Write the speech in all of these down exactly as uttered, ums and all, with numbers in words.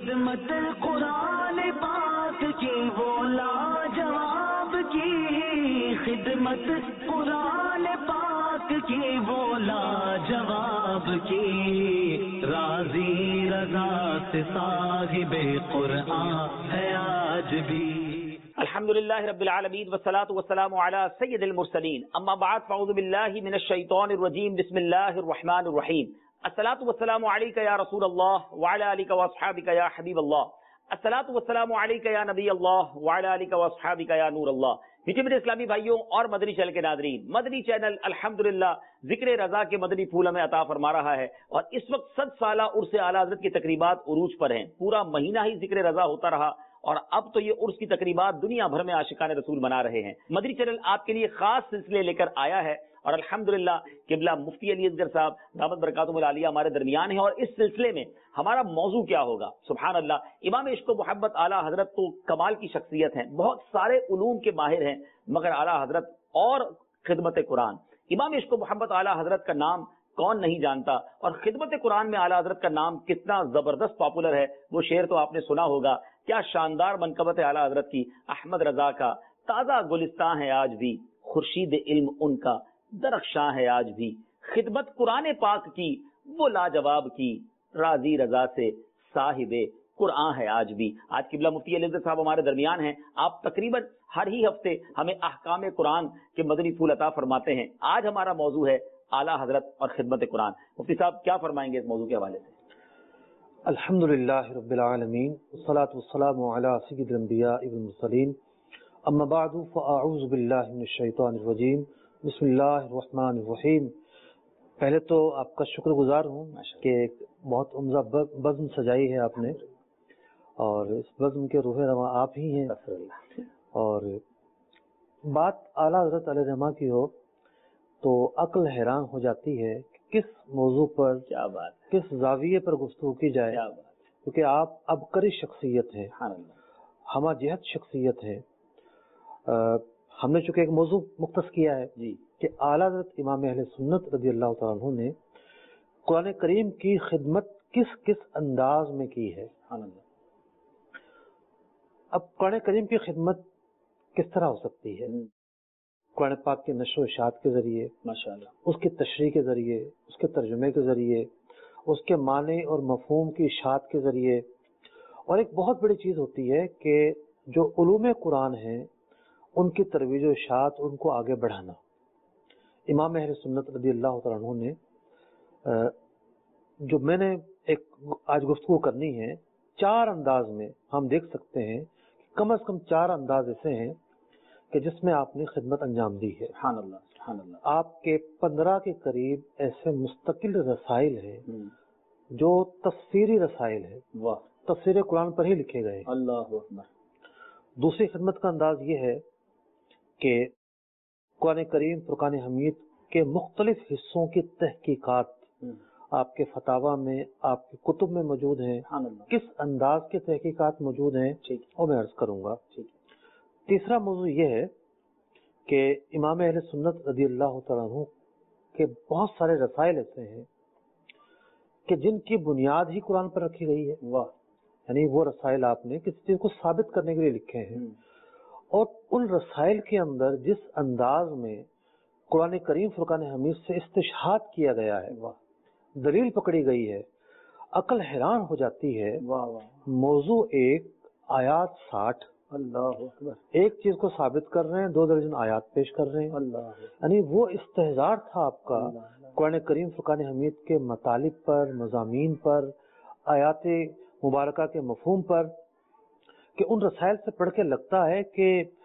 خدمت قرآن پاک کی وہ لاجواب کی، خدمت قرآن پاک کی وہ لاجواب کی، راضی رضا سے صاحب قرآن ہے آج بھی۔ الحمدللہ رب العالمین والصلاة والسلام علی سید المرسلین، اما بعد فاعوذ باللہ من الشیطان الرجیم، بسم اللہ الرحمن الرحیم۔ الصلاة والسلام علیک یا رسول اللہ وعلی آلک واصحابک یا حبیب اللہ، الصلاة والسلام علیک یا نبی اللہ وعلی آلک واصحابک یا نور اللہ۔ میٹھے میٹھے اسلامی بھائیوں اور مدنی چینل کے ناظرین، مدنی چینل الحمدللہ ذکر رضا کے مدنی پھول ہمیں عطا فرما رہا ہے، اور اس وقت صد سالہ عرس اعلیٰ حضرت کی تقریبات عروج پر ہیں۔ پورا مہینہ ہی ذکر رضا ہوتا رہا، اور اب تو یہ عرس کی تقریبات دنیا بھر میں عاشقان رسول منا رہے ہیں۔ مدنی چینل آپ کے لیے خاص سلسلے لے کر آیا ہے، اور الحمدللہ قبلہ مفتی علی اصغر صاحب دامت برکاتہم العالیہ ہمارے درمیان ہیں، اور اس سلسلے میں ہمارا موضوع کیا ہوگا؟ سبحان اللہ، امام عشق و محبت اعلیٰ حضرت تو کمال کی شخصیت ہیں، بہت سارے علوم کے ماہر ہیں، مگر اعلیٰ حضرت اور خدمت قرآن۔ امام عشق و محبت اعلیٰ حضرت کا نام کون نہیں جانتا، اور خدمت قرآن میں اعلیٰ حضرت کا نام کتنا زبردست پاپولر ہے، وہ شعر تو آپ نے سنا ہوگا۔ کیا شاندار منقبت ہے اعلیٰ حضرت کی۔ احمد رضا کا تازہ گلستان ہے آج بھی، خورشید علم ان کا درخشاں ہے آج بھی، خدمت قرآن پاک کی وہ لاجواب کی، راضی رضا سے صاحب قرآن ہے آج بھی۔ آج قبلہ مفتی علی اصغر صاحب ہمارے درمیان ہیں۔ آپ تقریباً ہر ہی ہفتے ہمیں احکام قرآن کے مدنی پھول عطا فرماتے ہیں۔ آج ہمارا موضوع ہے اعلیٰ حضرت اور خدمت قرآن۔ مفتی صاحب کیا فرمائیں گے اس موضوع کے حوالے سے؟ الحمدللہ رب العالمین والصلاة والسلام علی سید الانبیاء والمرسلین، اما بعد فاعوذ باللہ من الشیطان الرجیم، بسم اللہ الرحمن الرحیم۔ پہلے تو آپ کا شکر گزار ہوں کہ ایک بہت عمدہ بزم سجائی ہے آپ نے، اور اس بزم کے روح رواں آپ ہی ہیں۔ اور بات اعلیٰ حضرت علیہ رحمہ کی ہو تو عقل حیران ہو جاتی ہے کہ کس موضوع پر، کیا بات، کس زاویے پر گفتگو کی جائے، کیونکہ آپ عبقری شخصیت ہے، ہمہ جہت شخصیت ہے۔ ہم نے چونکہ ایک موضوع مختص کیا ہے جی کہ اعلیٰ حضرت امام اہل سنت رضی اللہ تعالیٰ عنہ نے قرآن کریم کی خدمت کس کس انداز میں کی ہے۔ اب قرآن کریم کی خدمت کس طرح ہو سکتی ہے؟ قرآن پاک کے نشر و اشاعت کے ذریعے، ماشاءاللہ، اس کی تشریح کے ذریعے، اس کے ترجمے کے ذریعے، اس کے معنی اور مفہوم کی اشاعت کے ذریعے، اور ایک بہت بڑی چیز ہوتی ہے کہ جو علوم قرآن ہیں ان کی ترویج و اشاعت، ان کو آگے بڑھانا۔ امام اہل سنت رضی اللہ تعالیٰ عنہ نے جو میں نے ایک آج گفتگو کرنی ہے، چار انداز میں ہم دیکھ سکتے ہیں کہ کم از کم چار انداز ایسے ہیں کہ جس میں آپ نے خدمت انجام دی ہے۔ سبحان اللہ، سبحان اللہ۔ آپ کے پندرہ کے قریب ایسے مستقل رسائل ہیں جو تفسیری رسائل ہیں، واہ، تفسیر قرآن پر ہی لکھے گئے۔ اللہ اکبر۔ دوسری خدمت کا انداز یہ ہے کہ قرآن کریم فرقان حمید کے مختلف حصوں کی تحقیقات آپ کے فتاوی میں، آپ کے کتب میں موجود ہیں۔ کس انداز کے تحقیقات موجود ہیں اور میں عرض کروں گا۔ تیسرا موضوع یہ ہے کہ امام اہل سنت رضی اللہ تعالیٰ عنہ کے بہت سارے رسائل ایسے ہیں کہ جن کی بنیاد ہی قرآن پر رکھی گئی ہے۔ واہ، یعنی وہ رسائل آپ نے کسی چیز کو ثابت کرنے کے لیے لکھے ہیں، اور ان رسائل کے اندر جس انداز میں قرآن کریم فرقان حمید سے استشہاد کیا گیا ہے، دلیل پکڑی گئی ہے، عقل حیران ہو جاتی ہے۔ موضوع ایک، آیات ساٹھ، اللہ اکبر، ایک چیز کو ثابت کر رہے ہیں، دو درجن آیات پیش کر رہے ہیں۔ یعنی وہ استحضار تھا آپ کا قرآن کریم فرقان حمید کے مطالب پر، مضامین پر، آیات مبارکہ کے مفہوم پر، کہ ان رسائل سے پڑھ کے لگتا ہے کہ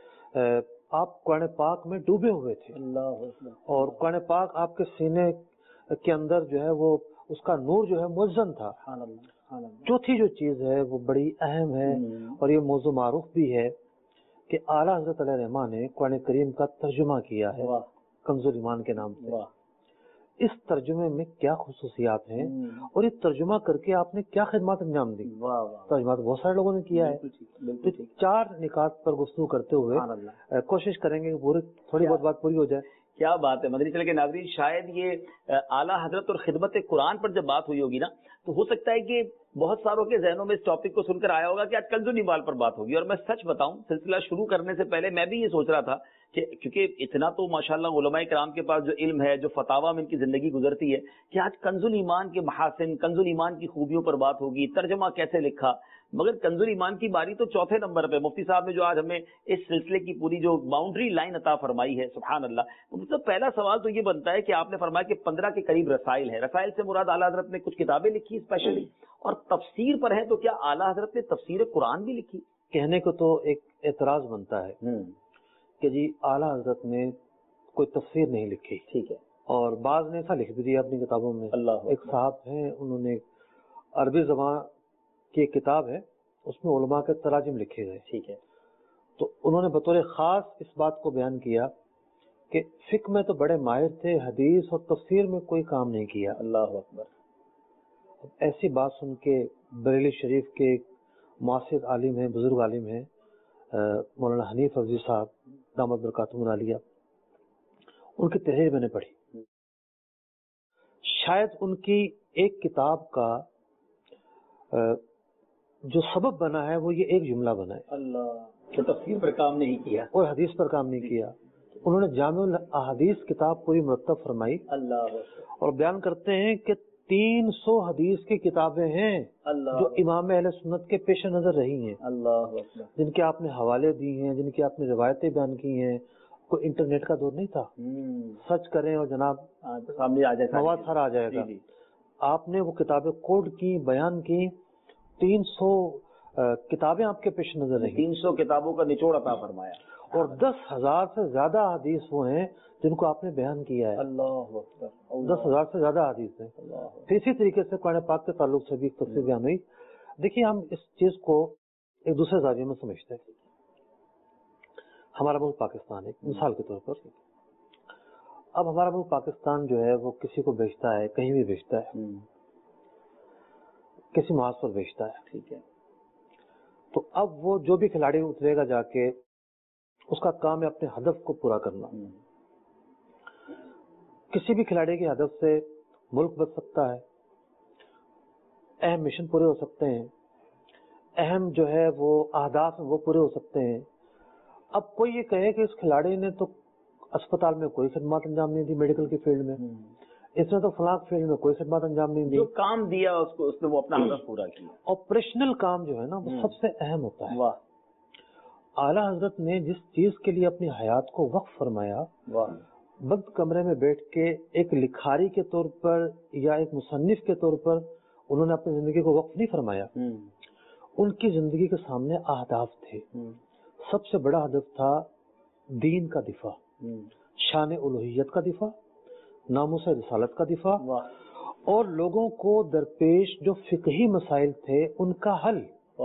آپ قرآن پاک میں ڈوبے ہوئے تھے، اور قرآن پاک آپ کے سینے کے اندر جو ہے وہ اس کا نور جو ہے موزن تھا۔ چوتھی جو چیز ہے وہ بڑی اہم ہے، اور یہ موضوع معروف بھی ہے کہ اعلیٰ حضرت علیہ رحمہ نے قرآن کریم کا ترجمہ کیا ہے کنز الایمان کے نام سے۔ اس ترجمے میں کیا خصوصیات ہیں، اور یہ ترجمہ کر کے آپ نے کیا خدمات انجام دی؟ ترجمہ تو بہت سارے لوگوں نے کیا ہے۔ چار نکات پر گفتگو کرتے ہوئے کوشش کریں گے پوری تھوڑی بہت بات پوری ہو جائے۔ کیا بات ہے مدنی چینل کے ناظرین، شاید یہ اعلیٰ حضرت اور خدمت قرآن پر جب بات ہوئی ہوگی نا، تو ہو سکتا ہے کہ بہت ساروں کے ذہنوں میں اس ٹاپک کو سن کر آیا ہوگا کہ آج کنز الایمان پر بات ہوگی، اور میں سچ بتاؤں سلسلہ شروع کرنے سے پہلے میں بھی یہ سوچ رہا تھا کہ کیونکہ اتنا تو ماشاءاللہ علماء کرام کے پاس جو علم ہے، جو فتاویٰ میں ان کی زندگی گزرتی ہے، کہ آج کنز الایمان کے محاسن، کنز الایمان کی خوبیوں پر بات ہوگی، ترجمہ کیسے لکھا، مگر کنز الایمان کی باری تو چوتھے نمبر پہ مفتی صاحب نے جو آج ہمیں اس سلسلے کی پوری جو باؤنڈری لائن عطا فرمائی ہے، سبحان اللہ. مطلب پہلا سوال تو یہ بنتا ہے کہ آپ نے فرمایا کہ پندرہ کے قریب رسائل ہیں. رسائل سے مراد اعلیٰ حضرت نے کچھ کتابیں لکھی اسپیشلی، اور تفسیر پر ہے تو کیا اعلیٰ حضرت نے تفسیر قرآن بھی لکھی؟ کہنے کو تو ایک اعتراض بنتا ہے کہ جی اعلیٰ حضرت نے کوئی تفسیر نہیں لکھی، ٹھیک ہے، اور بعض نے ایسا لکھ بھی دیا اپنی کتابوں میں. اللہ ایک صاحب ہیں، انہوں نے عربی زبان کی ایک کتاب ہے، اس میں علماء کے تراجم لکھے گئے، ٹھیک ہے، تو انہوں نے بطور خاص اس بات کو بیان کیا کہ فقہ میں تو بڑے ماہر تھے، حدیث اور تفسیر میں کوئی کام نہیں کیا. اللہ اکبر. ایسی بات سن کے بریلی شریف کے معاصر عالم ہیں، بزرگ عالم ہیں مولانا حنیف فضلی صاحب دامت برکاتہم العالیہ، ان کی تحریر میں نے پڑھی. شاید ان کی ایک کتاب کا جو سبب بنا ہے وہ یہ ایک جملہ بنا ہے، اللہ، کہ تفسیر پر کام نہیں کیا اور حدیث پر کام نہیں کیا. انہوں نے جامع الاحادیث کتاب پوری مرتب فرمائی، اللہ، اور بیان کرتے ہیں کہ تین سو حدیث کی کتابیں ہیں جو امام اہل سنت کے پیش نظر رہی ہیں، اللہ، جن کے آپ نے حوالے دی ہیں، جن کی آپ نے روایتیں بیان کی ہیں. کوئی انٹرنیٹ کا دور نہیں تھا، سرچ کریں اور جناب سامنے آ جائے گا، مواد سارا آ جائے گا. آپ نے وہ کتابیں کوڈ کی، بیان کی، تین سو کتابیں آپ کے پیش نظر رہی، تین سو کتابوں کا نچوڑ عطا فرمایا، اور دس ہزار سے زیادہ حدیث وہ ہیں جن کو آپ نے بیان کیا ہے. اللہ اکبر. دس ہزار سے زیادہ حدیث ہیں. پھر اسی طریقے سے قرآن پاک کے تعلق سے بھی تفصیل بیان ہوئی. دیکھیے ہم اس چیز کو ایک دوسرے زاویے میں سمجھتے ہیں. ہمارا ملک پاکستان ہے مثال کے طور پر، اب ہمارا ملک پاکستان جو ہے وہ کسی کو بیچتا ہے، کہیں بھی بیچتا ہے، کسی محاذ پر بیچتا ہے، ٹھیک ہے، تو اب وہ جو بھی کھلاڑی اترے گا جا کے اس کا کام ہے اپنے ہدف کو پورا کرنا. کسی بھی کھلاڑی کے ہدف سے ملک بچ سکتا ہے، اہم مشن پورے ہو سکتے ہیں، اہم جو ہے وہ اہداف وہ پورے ہو سکتے ہیں. اب کوئی یہ کہے کہ اس کھلاڑی نے تو اسپتال میں کوئی خدمات انجام نہیں دی، میڈیکل کی فیلڈ میں اس نے تو فلاں فیلڈ میں کوئی خدمات انجام نہیں دی، جو کام دیا اس کو اس نے وہ اپنا ہدف پورا کیا. آپریشنل کام جو ہے نا وہ سب سے اہم ہوتا ہے. اعلیٰ حضرت نے جس چیز کے لیے اپنی حیات کو وقف فرمایا، بند کمرے میں بیٹھ کے ایک لکھاری کے طور پر یا ایک مصنف کے طور پر انہوں نے اپنی زندگی کو وقف نہیں فرمایا. ان کی زندگی کے سامنے اہداف تھے. سب سے بڑا ہدف تھا دین کا دفاع، شان الوہیت کا دفاع، ناموس رسالت کا دفاع، اور لوگوں کو درپیش جو فقہی مسائل تھے ان کا حل.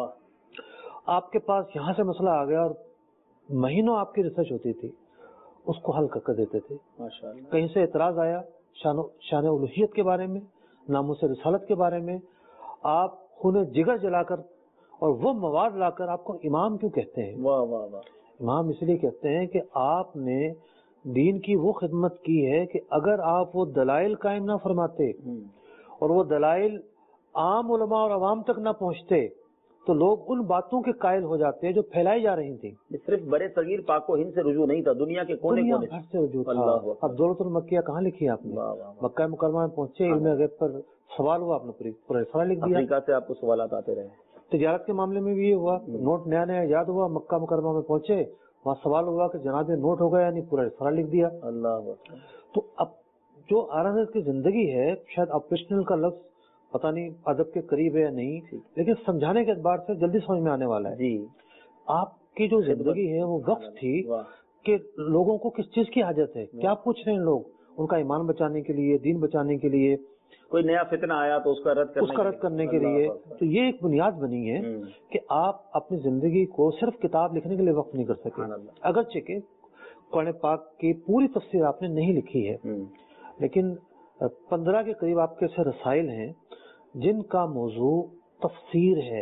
آپ کے پاس یہاں سے مسئلہ آ گیا اور مہینوں آپ کی ریسرچ ہوتی تھی، اس کو حل کر کے دیتے تھے. کہیں سے اعتراض آیا شان الوہیت کے بارے میں، ناموس رسالت کے بارے میں، آپ خون جگر جلا کر اور وہ مواد لا کر آپ کو امام کیوں کہتے ہیں؟ واہ واہ واہ. امام اس لیے کہتے ہیں کہ آپ نے دین کی وہ خدمت کی ہے کہ اگر آپ وہ دلائل قائم نہ فرماتے اور وہ دلائل عام علماء اور عوام تک نہ پہنچتے تو لوگ ان باتوں کے قائل ہو جاتے جو پھیلائی جا رہی تھیں. صرف برے صغیر پاک و ہند سے رجوع نہیں تھا، دنیا کے کونے کونے سے رجوع تھا. اب دولت المکیہ کہاں لکھی آپ نے؟ مکہ مکرمہ میں پہنچے، علم غیب پر سوال ہوا، آپ نے پوری پورا رسالہ لکھ دیا. افریقہ سے آپ کو سوالات آتے رہے. تجارت کے معاملے میں بھی یہ ہوا، نوٹ نیا نیا ایجاد ہوا، مکہ مکرمہ میں پہنچے، وہاں سوال ہوا کہ جناب نوٹ ہو گیا، یعنی پورا رسالہ لکھ دیا. اللہ. تو اب جو آر کی زندگی ہے، شاید آپریشنل کا لفظ پتہ نہیں ادب کے قریب ہے یا نہیں، لیکن سمجھانے کے اعتبار سے جلدی سمجھ میں آنے والا ہے. جی آپ کی جو زندگی ہے وہ وقت تھی کہ لوگوں کو کس چیز کی حاجت ہے، کیا پوچھ رہے ہیں لوگ، ان کا ایمان بچانے کے لیے، دین بچانے کے لیے. کوئی نیا فتنہ آیا تو اس کا رد کرنے اس کا رد کرنے کے لیے. تو یہ ایک بنیاد بنی ہے کہ آپ اپنی زندگی کو صرف کتاب لکھنے کے لیے وقف نہیں کر سکے. اگرچہ کہ قرآن پاک کی پوری تفسیر آپ نے نہیں لکھی ہے، لیکن پندرہ کے قریب آپ کے ایسے رسائل ہیں جن کا موضوع تفسیر ہے،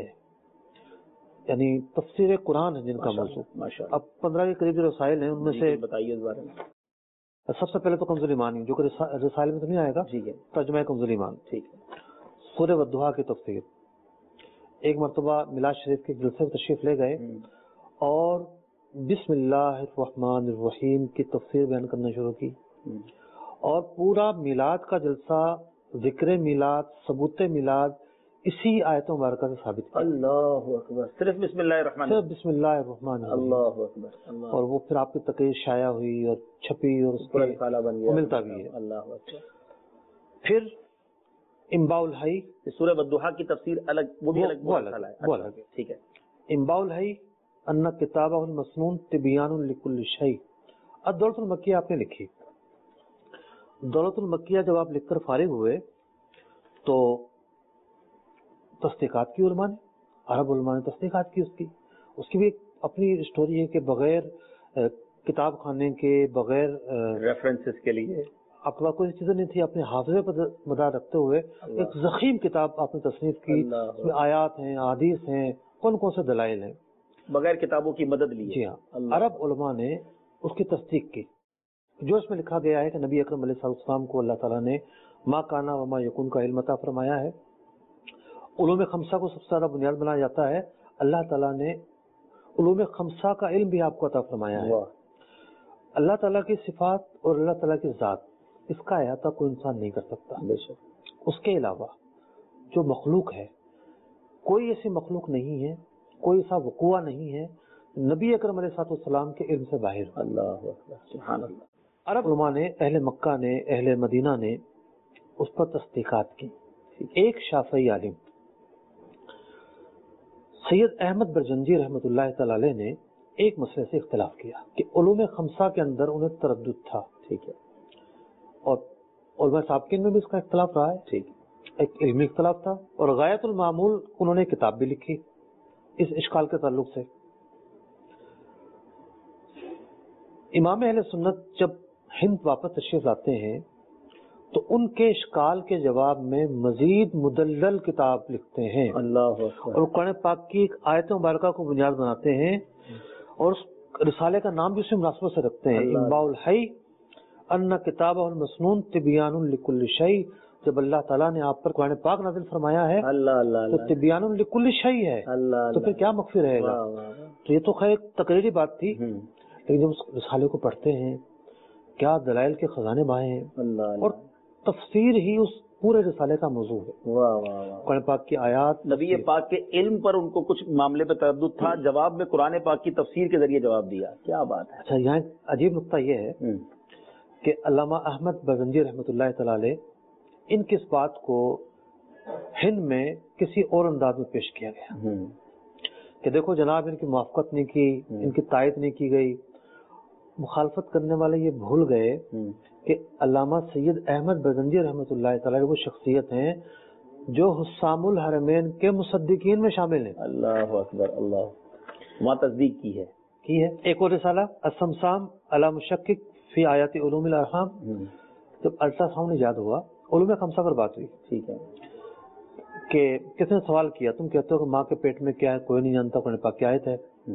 یعنی تفسیر قرآن ہے جن کا موضوع. اب پندرہ کے قریب جو رسائل ہیں ان میں سے بتائیے اس بارے میں. سب سے پہلے تو کنز الایمان جو کہ رسائل میں تو نہیں آئے گا، ترجمہ کنز الایمان. ٹھیک ہے. سورہ والضحیٰ کی تفسیر، ایک مرتبہ میلاد شریف کے جلسے میں تشریف لے گئے اور بسم اللہ الرحمن الرحیم کی تفسیر بیان کرنا شروع کی، اور پورا میلاد کا جلسہ ذکر میلاد، ثبوت میلاد اسی آیت مبارکہ سے ثابت کیا۔ اللہ اکبر، صرف بسم اللہ الرحمن صرف بسم اللہ الرحمن الرحیم۔ اللہ اکبر، اور وہ پھر آپ کی تقریر شائع ہوئی اور چھپی اور اس پورا کے رسالہ بن گیا، ملتا بھی ہے۔ اللہ اکبر۔ پھر انباء الحی، سورہ والضحیٰ کی تفسیر الگ، وہ بھی الگ وہ الگ رسالہ ہے، وہ الگ ہے۔ ٹھیک ہے۔ انباء الحی ان کتابہ المسنون تبیان لکل شیء۔ اب دولت المکیہ آپ نے لکھی، دولت المکیہ جب آپ لکھ کر فارغ ہوئے تو تصدیقات کی علماء نے، عرب علماء نے تصدیقات کی اس کی اس کی بھی اپنی اسٹوری ہے کہ بغیر کتاب خانے کے، بغیر ریفرنسز کے لیے آپ کے پاس کوئی چیزیں نہیں تھی، اپنے حافظے پر مدار رکھتے ہوئے ایک ضخیم کتاب آپ نے تصنیف کی، اس میں آیات ہیں، احادیث ہیں، کون کون سے دلائل ہیں، بغیر کتابوں کی مدد لیے۔ جی ہاں، عرب علماء نے اس کی تصدیق کی، جو اس میں لکھا گیا ہے کہ نبی اکرم علیہ السلام کو اللہ تعالیٰ نے ما کانا وما یکون کا علم عطا فرمایا ہے۔ علوم خمسہ کو سب سے زیادہ بنیاد بنایا جاتا ہے، اللہ تعالیٰ نے علوم خمسہ کا علم بھی آپ کو عطا فرمایا ہے۔ اللہ تعالیٰ کی صفات اور اللہ تعالیٰ کی ذات، اس کا احاطہ کوئی انسان نہیں کر سکتا۔ بے شک۔ اس کے علاوہ جو مخلوق ہے، کوئی ایسی مخلوق نہیں ہے، کوئی ایسا وقوع نہیں ہے نبی اکرم علیہ السلام کے علم سے باہر۔ اللہ اکبر، سبحان اللہ۔ عرب علماء نے، اہل مکہ نے، اہل مدینہ نے اس پر تصدیقات کی۔ ایک شافعی عالم سید احمد برجنجی رحمۃ اللہ تعالی علیہ نے ایک مسئلے سے اختلاف کیا کہ علوم خمسہ کے اندر انہیں تردد تھا، ٹھیک ہے، اور علماء سابقین میں بھی اس کا اختلاف رہا ہے، ٹھیک، ایک علمی اختلاف تھا، اور غایت المعمول انہوں نے کتاب بھی لکھی اس اشکال کے تعلق سے۔ امام اہل سنت جب ہند واپس تشریف لاتے ہیں تو ان کے اشکال کے جواب میں مزید مدلل کتاب لکھتے ہیں، اللہ اکبر، اور قرآن پاک کی ایک آیت مبارکہ کو بنیاد بناتے ہیں، اور اس رسالے کا نام بھی اسی مناسبت سے رکھتے ہیں، انباء الحی ان کتابہ المسنون تبیان لکل شیء۔ جب اللہ تعالیٰ نے آپ پر قرآن پاک نازل فرمایا ہے اللہ اللہ تو تبیان لکل شیء ہے، اللہ، تو پھر کیا مخفی رہے گا؟ تو یہ تو خیر ایک تقریری بات تھی، لیکن جب اس رسالے کو پڑھتے ہیں کیا دلائل کے خزانے بائے ہیں، اور تفسیر ہی اس پورے رسالے کا موضوع ہے۔ قرآن پاک کی آیات، نبی پاک کے علم پر ان کو کچھ معاملے پہ تردد تھا، جواب میں قرآن پاک کی تفسیر کے ذریعے جواب دیا۔ کیا بات ہے۔ اچھا، یہاں عجیب نقطہ یہ ہے کہ علامہ احمد برزنجی رحمۃ اللہ تعالی علیہ ان کی اس بات کو ہند میں کسی اور انداز میں پیش کیا گیا کہ دیکھو جناب، ان کی موافقت نہیں کی، ان کی تائید نہیں کی گئی۔ مخالفت کرنے والے یہ بھول گئے کہ علامہ سید احمد برزنجی رحمۃ اللہ تعالی وہ شخصیت ہیں جو حسام الحرمین کے مصدقین میں شامل ہیں۔ اللہ اکبر، اللہ، وہاں تصدیق کی ہے کی ہے۔ ایک اور رسالہ السمسام علی مشکک فی آیات علوم الارحام، جب الٹرا ساؤنڈ ایجاد ہوا، علوم خمسہ پر بات ہوئی، ٹھیک ہے، کہ کس نے سوال کیا، تم کہتے ہو کہ ماں کے پیٹ میں کیا ہے کوئی نہیں جانتا، قرآن پاک کی آیت ہے،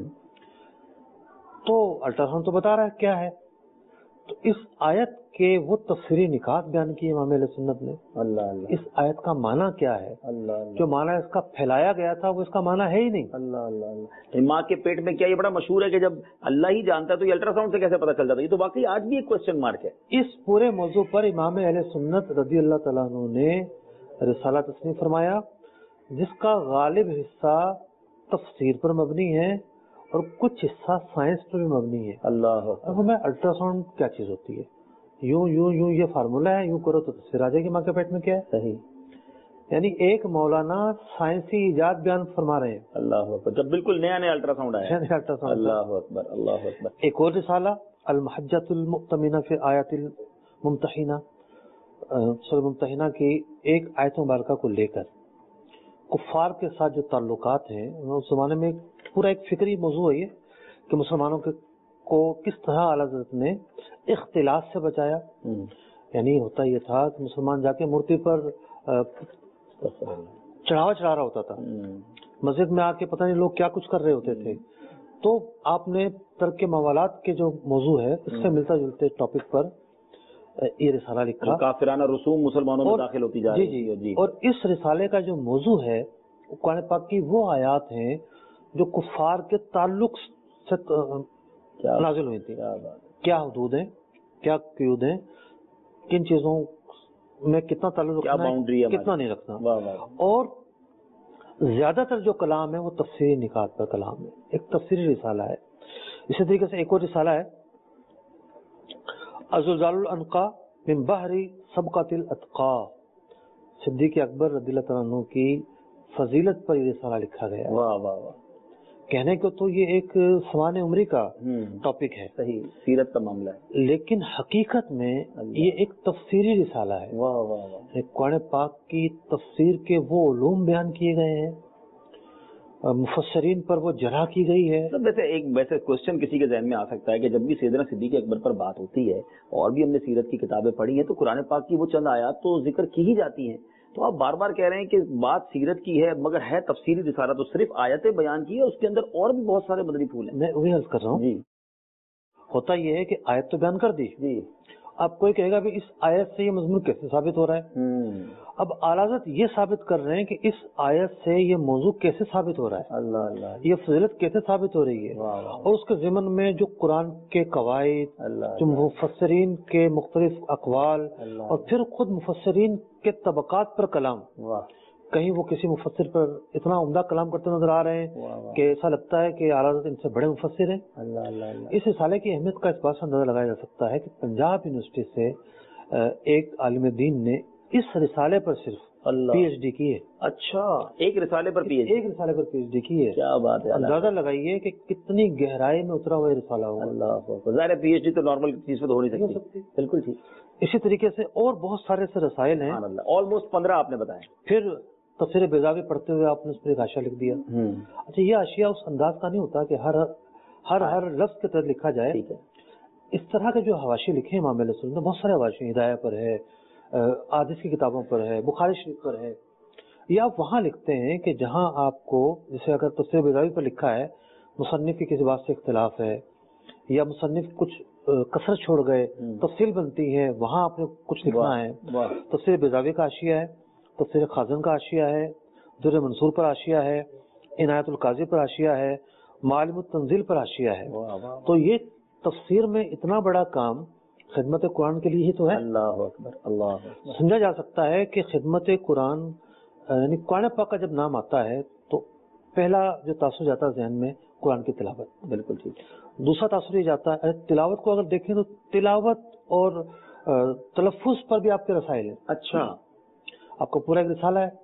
تو الٹرا ساؤنڈ تو بتا رہا ہے کیا ہے، تو اس آیت کے وہ تفسیری نکات بیان کیے امام اہل سنت نے۔ اللہ اللہ، اس آیت کا معنی کیا ہے؟ اللہ اللہ، جو معنی اس کا پھیلایا گیا تھا وہ اس کا معنی ہے ہی نہیں۔ اللہ اللہ اللہ۔ ماں کے پیٹ میں کیا، یہ بڑا مشہور ہے کہ جب اللہ ہی جانتا ہے تو یہ الٹرا ساؤنڈ سے کیسے پتہ چل جاتا ہے؟ یہ تو واقعی آج بھی ایک کوشچن مارک ہے۔ اس پورے موضوع پر امام اہل سنت رضی اللہ تعالیٰ عنہ نے رسالہ تصنیف فرمایا، جس کا غالب حصہ تفسیر پر مبنی ہے اور کچھ حصہ سائنس پر بھی مبنی ہے۔ اللہ، اب ہمیں الٹرا ساؤنڈ کیا چیز ہوتی ہے، یوں یوں یوں یہ فارمولہ ہے، یوں کرو تو تصویر آ جائے گی ماں کے پیٹ میں کیا ہے، صحیح، یعنی ایک مولانا سائنسی ایجاد بیان فرما رہے ہیں۔ اللہ اکبر، جب بالکل نیا نیا الٹرا ساؤنڈ آیا ہے۔ الٹرا ساؤنڈ، اللہ اکبر، اللہ اکبر۔ ایک اور رسالہ المحجۃ المؤتمنہ فی آیات الممتحنہ، سورہ ممتحنہ کی ایک آیت مبارکہ کو لے کر کفار کے ساتھ جو تعلقات ہیں، اس زمانے میں پورا ایک فکری موضوع ہے یہ کہ مسلمانوں کے کو کس طرح اعلیٰ حضرت نے اختلاط سے بچایا۔ یعنی ہوتا یہ تھا کہ مسلمان جا کے مورتی پر چڑھاوا چڑھا رہا ہوتا تھا، مسجد میں آ کے پتہ نہیں لوگ کیا کچھ کر رہے ہوتے تھے، تو آپ نے ترک موالات کے جو موضوع ہے اس سے ملتا جلتے ٹاپک پر یہ رسالہ لکھا، کافرانہ رسوم مسلمانوں میں داخل ہوتی جا رہی ہے۔ جی جی، اور اس رسالے کا جو موضوع ہے कुरान पाक की वो आयात हैं जो कुफार के ताल्लुक से नाजिल हुई थी। क्या हुदूद है, क्या क़यूद है, किन चीजों में कितना ताल्लुक रखना है, कितना नहीं रखना। और ज्यादातर जो कलाम है वो तफसीरी निकात पर कलाम है, एक तफसीरी रिसाला है। इसी तरीके से एक और रिसाला है अज़ुज़ालुल अनक़ा मिन बहरी सबक़तिल अत्क़ा, सिद्दीक़ अकबर रज़ियल्लाहु तआला अन्हु की फजीलत पर ये रिसाला लिखा गया है। वाह वाह वाह। कहने को तो ये एक समान उम्री का टॉपिक है, सही सीरत का मामला है, लेकिन हकीकत में ये एक तफसीरी रिसाला है। वाह वाह वाह। कुरान पाक की तफसीर के वो उलूम बयान किए गए हैं, मुफस्सरीन पर वो जरा की गई है। तो वैसे एक वैसे क्वेश्चन किसी के ज़हन में आ सकता है कि जब भी सैयदना सिद्दीक़ अकबर पर बात होती है और भी हमने सीरत की किताबें पढ़ी हैं तो कुरान पाक की वो चंद आयात तो जिक्र की ही जाती हैं, तो आप बार बार कह रहे हैं कि बात सीरत की है मगर है तफसीरी रिसाला, तो सिर्फ आयतें बयान की है, उसके अंदर और भी बहुत सारे मदनी फूल हैं। मैं वही अर्ज कर रहा हूँ जी। होता ये है कि आयत तो बयान कर दी जी, अब कोई कहेगा भी इस आयत से ये मजमून कैसे साबित हो रहा है। अब आला हज़रत ये साबित कर रहे हैं कि इस आयत से ये मौजू कैसे साबित हो रहा है, अल्लाह अल्लाह, ये फजीलत कैसे साबित हो रही है। और उसके ज़िमन में जो कुरान के कवायद, जो मुफस्सरीन के मुख्तलिफ अक़वाल और फिर खुद मुफस्सरीन के तबक़ात पर कलाम, कहीं वो किसी मुफस्सिर पर इतना उम्दा कलाम करते नजर आ रहे हैं कि ऐसा लगता है कि आला हज़रत इनसे बड़े मुफस्सिर हैं। अल्लाह अल्लाह। इस रिसाले की अहमियत का इस बात से अंदाजा लगाया जा सकता है कि पंजाब यूनिवर्सिटी से एक आलिम दीन ने इस रिसाले पर सिर्फ पीएचडी की है। अच्छा, एक रिसाले पर पीएचडी एक रिसाले पर पीएचडी की है। क्या बात है। अंदाजा लगाइए कि कितनी गहराई में उतरा हुआ रिसाला होगा। अल्लाह, ज़ाहिर है पीएचडी तो नॉर्मल चीज पे तो हो नहीं सकती। बिल्कुल ठीक। इसी तरीके से और बहुत सारे से रसायल हैं, ऑलमोस्ट पंद्रह आपने बताए। फिर तफसीर बेज़ावी पढ़ते हुए आपने उस पर एक आशिया लिख दिया। अच्छा, ये आशिया उस अंदाज का नहीं होता कि हर हर हर लफ्ज के तहत लिखा जाए। इस तरह के जो हवाशी लिखे इमाम अहले सुन्नत ने, बहुत सारे हवाशी, हिदाया पर है, आदिस की किताबों पर है, बुखारी शरीफ पर है, या आप वहाँ लिखते हैं कि जहाँ आपको, जैसे अगर तफसीर बेज़ावी पर लिखा है मुसन्निफ की किसी बात से इख्तिलाफ है या मुसन्निफ कुछ कसर छोड़ गए, तफसील बनती है, वहाँ आपने कुछ लिखना है। तफसीर बेज़ावी का आशिया है, तफसीर खाज़न का आशिया है, दुर्र मंसूर पर आशिया है, इनायतुल काज़ी पर आशिया है, मालिमुत तंज़ील पर आशिया है। तो ये तफसीर में इतना बड़ा काम खिदमत कुरान के लिए ही तो है। अल्लाह अकबर, अल्लाह अकबर। समझा जा सकता है कि खिदमत कुरान यानी कुरान पाक का जब नाम आता है तो पहला जो तासुर जाता है ज़हन में कुरान की तिलावत। बिल्कुल ठीक। दूसरा तासुर ये जाता है, तिलावत को अगर देखें तो तिलावत और तलफ़्फ़ुज़ पर भी आपके रसायल हैं। अच्छा, आपको पूरा एक रिसाला है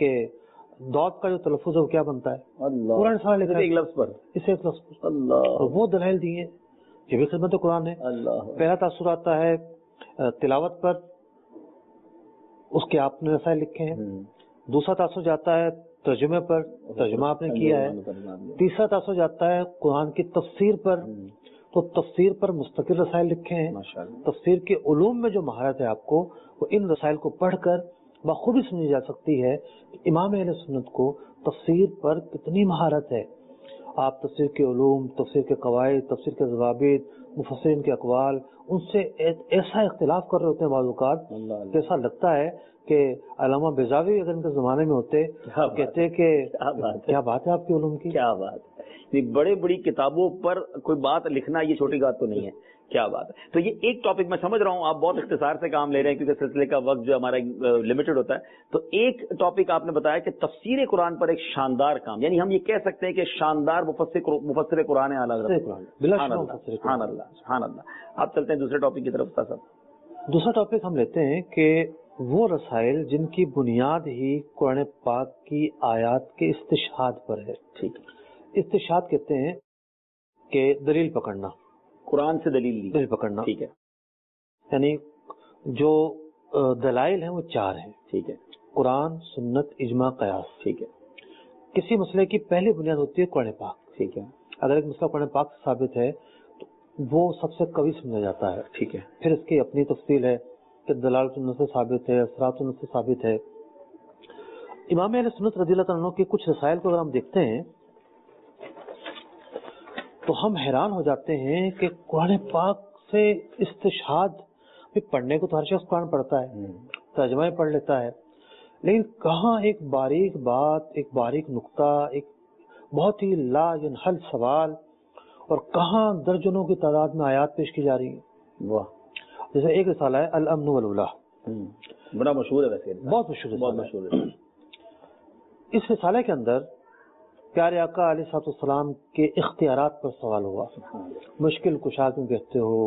कि दौद का जो तलफ़्फ़ुज़ है वो क्या बनता है, पूरा रिसाला लिखा है एक लफ्ज़ पर, इसे एक लफ्ज़ पर। अल्लाह, वो दलाइल दिए, ये भी खिदमत कुरान है। पहला तासुर आता है तिलावत पर, उसके आपने रसायल लिखे हैं। दूसरा तासुर जाता है तर्जुमे पर, तर्जुमा आपने किया है। तीसरा तासुर जाता है कुरान की तफसीर पर, तो तफसीर पर मुस्तकिल रसायल लिखे हैं। तफसीर के उलूम में जो महारत है आपको, वो इन रसायल को पढ़कर बखूबी समझी जा सकती है कि इमाम अहले सुन्नत को तफसीर पर कितनी महारत है। आप तफसीर के उलूम, तफसीर के कवायद, तफसीर के ज़वाबित, मुफस्सिरीन के अक़वाल, उनसे ऐसा इख्तिलाफ कर रहे होते हैं बाज़ कि ऐसा लगता है कि अल्लामा बेज़ावी अगर इनके ज़माने में होते तो कहते कि क्या बात है आपके उलूम की, क्या बात है। बड़े बड़ी किताबों पर कोई बात लिखना ये छोटी बात तो नहीं है, क्या बात है। तो ये एक टॉपिक मैं समझ रहा हूँ आप बहुत इख्तिसार से काम ले रहे हैं क्योंकि सिलसिले का वक्त जो हमारा लिमिटेड होता है। तो एक टॉपिक आपने बताया कि तफसीर कुरान पर एक शानदार काम, यानी हम ये कह सकते हैं कि शानदार मुफस्सिर मुफस्सिर कुरान है आला हज़रत। सुभान अल्लाह, सुभान अल्लाह। आप चलते हैं दूसरे टॉपिक की तरफ। साहब, दूसरा टॉपिक हम लेते हैं कि वो रसाइल जिनकी बुनियाद ही कुरान पाक की आयात के इस्तिशहाद पर है। ठीक है, इस्तिशहाद कहते हैं कि दलील पकड़ना, कुरान से दलील ली, दलील पकड़ना। ठीक है, यानी जो दलाइल हैं वो चार हैं। ठीक है, कुरान, सुन्नत, इजमा, कयास। ठीक है, किसी मसले की पहली बुनियाद होती है कुरान पाक। ठीक है, अगर एक मसला कुरान पाक से साबित है तो वो सबसे कवी समझा जाता है। ठीक है, फिर इसकी अपनी तफसील है कि दलालत सुन्नत से साबित है, असरात सुन्नत से साबित है। इमाम अहले सुन्नत रज़ियल्लाहु तआला अन्हु के कुछ रसाइल को अगर हम देखते हैं तो हम हैरान हो जाते हैं कि कुरान पाक से इस्तिशहाद भी पढ़ने को तो हर शख्स कुरान पढ़ता है, तर्जुमा पढ़ लेता है, لیکن کہاں ایک باریک بات، ایک باریک نقطہ، ایک بہت ہی لا ینحل سوال، اور کہاں درجنوں کی تعداد میں آیات پیش کی جا رہی ہیں. واہ. جیسے ایک رسالہ ہے الامن والولا، بڑا مشہور ہے ویسے، بہت مشہور بہت رسالہ مشہور ہے. ہے. اس رسالے کے اندر پیارے آقا علیہ الصلوۃ والسلام کے اختیارات پر سوال ہوا. مشکل کشا کیوں کہتے ہو،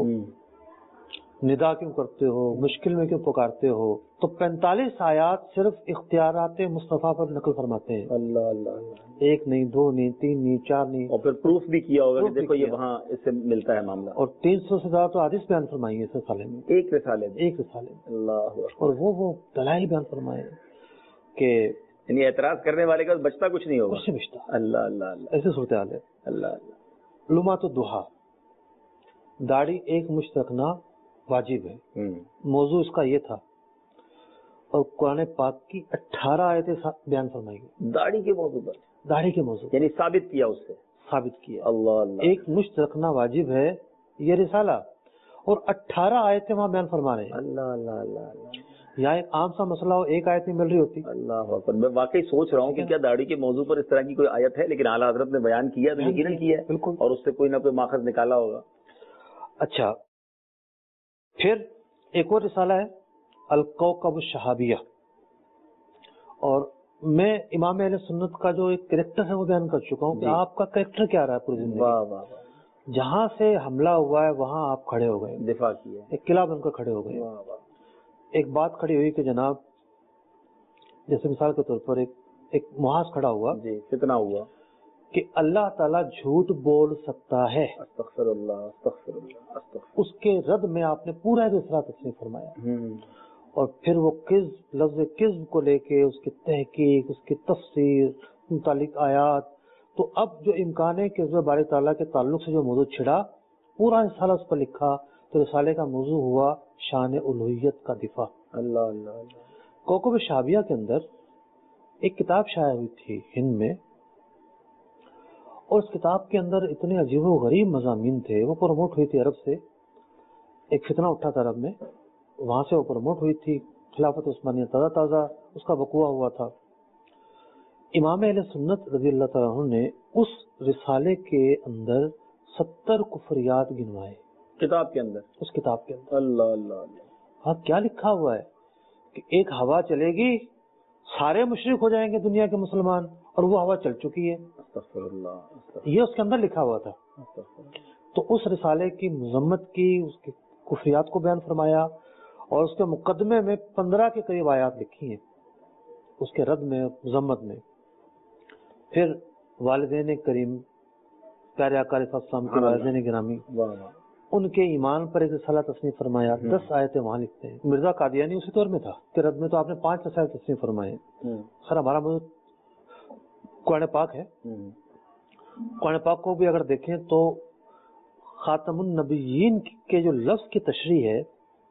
ندا کیوں کرتے ہو، مشکل میں کیوں پکارتے ہو؟ تو پینتالیس آیات صرف اختیارات مصطفیٰ پر نقل فرماتے ہیں. اللہ اللہ. ایک نہیں، دو نہیں، تین نہیں، چار نہیں، اور پھر پروف بھی کیا ہوگا کہ Proof بھی دیکھو یہ کیا. وہاں اس سے ملتا ہے معاملہ. اور تین سو سے زیادہ تو حدیث بیان فرمائی ہے اس رسالے میں، ایک رسالے میں. ایک رسالے میں. اللہ اکبر. اور وہ وہ دلائل بیان فرمائے ہیں کہ یعنی اعتراض کرنے والے کا بچتا کچھ نہیں ہوگا. کچھ سے بچتا. اللہ اللہ اللہ. ایسے صورتحال ہے. اللہ اللہ. لمعۃ الضحیٰ، داڑھی ایک مشت رکھنا واجب ہے. ہوں. موضوع اس کا یہ تھا، اور قرآن پاک کی اٹھارہ آیتیں بیان فرمائی گئی داڑھی کے موضوع پر، داڑھی کے موضوع یعنی ثابت کیا اس سے، ثابت کیا. اللہ اللہ. ایک مشت رکھنا واجب ہے یہ رسالہ، اور اٹھارہ آیتیں وہاں بیان فرما رہے ہیں. اللہ اللہ اللہ اللہ. یہاں ایک عام سا مسئلہ ہو، ایک آیت نہیں مل رہی ہوتی. اللہ اکبر. میں واقعی سوچ رہا ہوں کہ کیا داڑھی کے موضوع پر اس طرح کی کوئی آیت ہے، لیکن اعلیٰ حضرت نے بیان کیا تو یقیناً کیا ہے، بالکل. اور اس سے کوئی نہ کوئی ماخذ نکالا ہوگا. اچھا، پھر ایک اور رسالہ ہے الکوكب الشہابیہ، اور میں امام اہل سنت کا جو ایک کریکٹر ہے وہ بیان کر چکا ہوں کہ آپ کا کریکٹر کیا رہا ہے پوری زندگی. واہ واہ. جہاں سے حملہ ہوا ہے وہاں آپ کھڑے ہو گئے، دفاع کیا. ایک قلعہ بن کر کھڑے ہو گئے. واہ واہ. ایک بات کھڑی ہوئی کہ جناب، جیسے مثال کے طور پر ایک ایک محاذ کھڑا ہوا جی. کتنا ہوا کہ اللہ تعالیٰ جھوٹ بول سکتا ہے، استغفر اللہ استغفر اللہ استغفر. اس کے رد میں آپ نے پورا دوسرا تصنیف فرمایا. ہوں. اور پھر وہ کذب، لفظ کذب کو لے کے اس کی تحقیق، اس کی تفسیر، متعلق آیات. تو اب جو امکان ہے کہ حضرت باری تعالیٰ کے تعلق سے جو موضوع چھڑا، پورا رسالہ اس پر لکھا. تو رسالے کا موضوع ہوا شان الوہیت کا دفاع. اللہ اللہ اللہ. کوكب شہابیہ کے اندر ایک کتاب شائع ہوئی تھی ہند میں، اور اس کتاب کے اندر اتنے عجیب و غریب مضامین تھے. وہ پروموٹ ہوئی تھی عرب سے، ایک فتنہ اٹھا تھا عرب میں، وہاں سے وہ پروموٹ ہوئی تھی. خلافت عثمانیہ تازہ تازہ اس کا وقوع ہوا تھا. امام اہل سنت رضی اللہ تعالیٰ عنہ نے اس رسالے کے اندر ستر کفریات گنوائے کتاب کے اندر، اس کتاب کے اندر. اللہ اللہ اللہ. ہاں، کیا لکھا ہوا ہے کہ ایک ہوا چلے گی، سارے مشرک ہو جائیں گے دنیا کے مسلمان، اور وہ ہوا چل چکی ہے. استغفر اللہ استغفر. یہ اس کے اندر لکھا ہوا تھا. تو اس رسالے کی مذمت کی، اس کے کفریات کو بیان فرمایا، اور اس کے مقدمے میں پندرہ کے قریب آیات لکھی ہیں اس کے رد میں، مذمت میں. پھر والدین کریم، پیارے آقا علیہ السلام کے والدین گرامی، ان کے ایمان پر ایک رسالہ تصنیف فرمایا. دس آیتیں وہاں لکھتے ہیں. مرزا قادیانی اسی دور میں تھا کہ رد میں تو آپ نے پانچ رسائل تصنیف فرمائے. سر ہمارا موضوع قرآن پاک ہے. قرآن پاک کو بھی اگر دیکھیں تو خاتم النبیین کے جو لفظ کی تشریح ہے،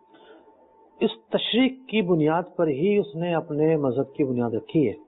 اس تشریح کی بنیاد پر ہی اس نے اپنے مذہب کی بنیاد رکھی ہے.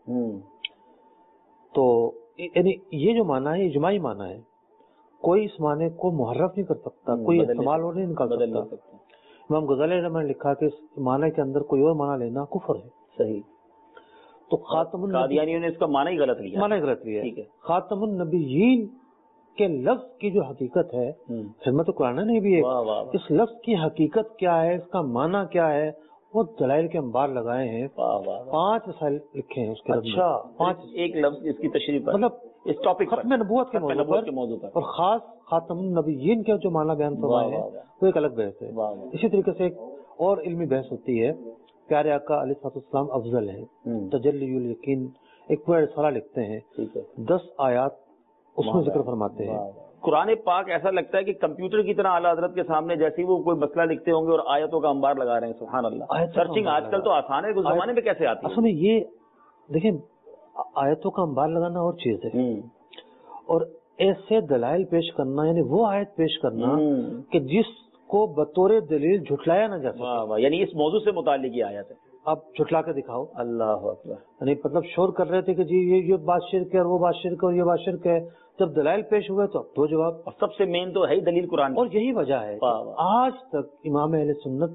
تو یعنی یہ جو معنی ہے اجماعی معنی ہے، کوئی اس معنی کو محرف نہیں کر سکتا، کوئی استعمال اور نہیں نکال سکتا. امام غزالی رحمہ اللہ نے لکھا کہ اس معنی کے اندر کوئی اور معنی لینا کفر ہے. صحیح. تو خاتم قادیانیوں نے اس کا معنی ہی غلط لیا، معنی غلط لیا. خاتم النبیین کے لفظ کی جو حقیقت ہے، خدمت قرآن نے بھی اس لفظ کی حقیقت کیا ہے، اس کا معنی کیا ہے، وہ دلائل کے انبار لگائے ہیں. پانچ رسائل لکھے ہیں اس کے. اچھا، پانچ ایک لفظ اس کی تشریح پر، مطلب اس ٹاپک ختم نبوت کے موضوع پر، اور خاص خاتم النبیین کے جو معنی بیان فرمائے ہیں وہ ایک الگ بحث ہے. اسی طریقے سے ایک اور علمی بحث ہوتی ہے، پیارے آقا علیہ السلام افضل ہے، تجلی الیقین، ایک پورا رسالہ لکھتے ہیں، دس آیات اس میں ذکر فرماتے ہیں. قرآن پاک ایسا لگتا ہے کہ کمپیوٹر کی طرح اعلیٰ حضرت کے سامنے جیسے ہی وہ کوئی مسئلہ لکھتے ہوں گے اور آیتوں کا انبار لگا رہے ہیں. سبحان اللہ. سرچنگ آج کل تو آسان ہے، اس زمانے میں کیسے آتی ہے؟ اصل میں یہ دیکھیں، آیتوں کا انبار لگانا اور چیز ہے، اور ایسے دلائل پیش کرنا، یعنی وہ آیت پیش کرنا کہ جس کو بطور دلیل جھٹلایا نہ جا سکے. یعنی اس موضوع سے متعلق یہ آیت ہے، اب جھٹلا کے دکھاؤ. اللہ اکبر. یعنی مطلب شور کر رہے تھے کہ جی یہ یہ بات شرک ہے اور وہ بات شرک ہے اور یہ بات شرک ہے. جب دلائل پیش ہوئے تو اب دو جواب. سب سے مین تو ہے ہی دلیل قرآن، اور یہی وجہ ہے آج تک امام اہل سنت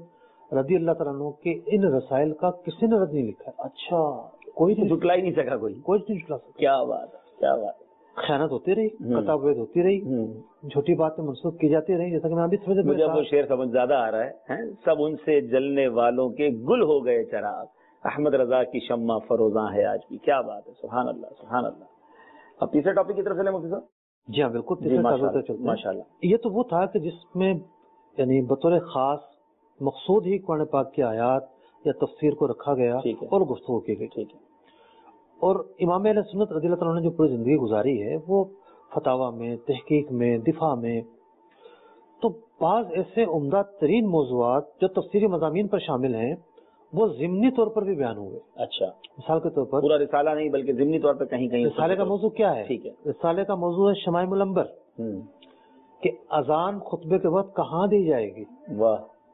رضی اللہ تعالیٰ عنہ کے ان رسائل کا کسی نے رد نہیں لکھا ہے. اچھا کوئی نہیں جھٹلا ہی نہیں سکا کوئی. کوئی نہیں جھٹلا سکتا. کیا بات ہے, کیا بات ہے. خیانت ہوتی رہی, کتاب وید ہوتی رہی, جھوٹی باتیں منسوخ کی جاتی رہی, جیسا کہ میں ابھی سمجھ. مجھے وہ شعر سمجھ زیادہ آ رہا ہے, سب ان سے جلنے والوں کے گل ہو گئے چراغ, احمد رضا کی شمع فروزاں ہے آج بھی. کیا بات ہے, سبحان اللہ سبحان اللہ. اب تیسرے ٹاپک کی طرف چلیں مفتی صاحب. جی ہاں بالکل, تیسرے ٹاپک پر چلتے ہیں. ماشاء اللہ. یہ تو وہ تھا کہ جس میں یعنی بطور خاص مقصود ہی قرآن پاک کی آیات یا تفسیر کو رکھا گیا اور گفتگو کی گئی. ٹھیک ہے. اور امام اہل سنت رضی اللہ عنہ نے جو پوری زندگی گزاری ہے وہ فتاوی میں, تحقیق میں, دفاع میں, تو بعض ایسے عمدہ ترین موضوعات جو تفسیری مضامین پر شامل ہیں وہ ضمنی طور پر بھی بیان ہوئے. اچھا, مثال کے طور پر پورا رسالہ نہیں بلکہ ضمنی طور پر کہیں کہیں. رسالے کا موضوع کیا ہے؟ ٹھیک ہے, رسالے کا موضوع ہے شمائم الانبر, کہ اذان خطبے کے وقت کہاں دی جائے گی. واہ.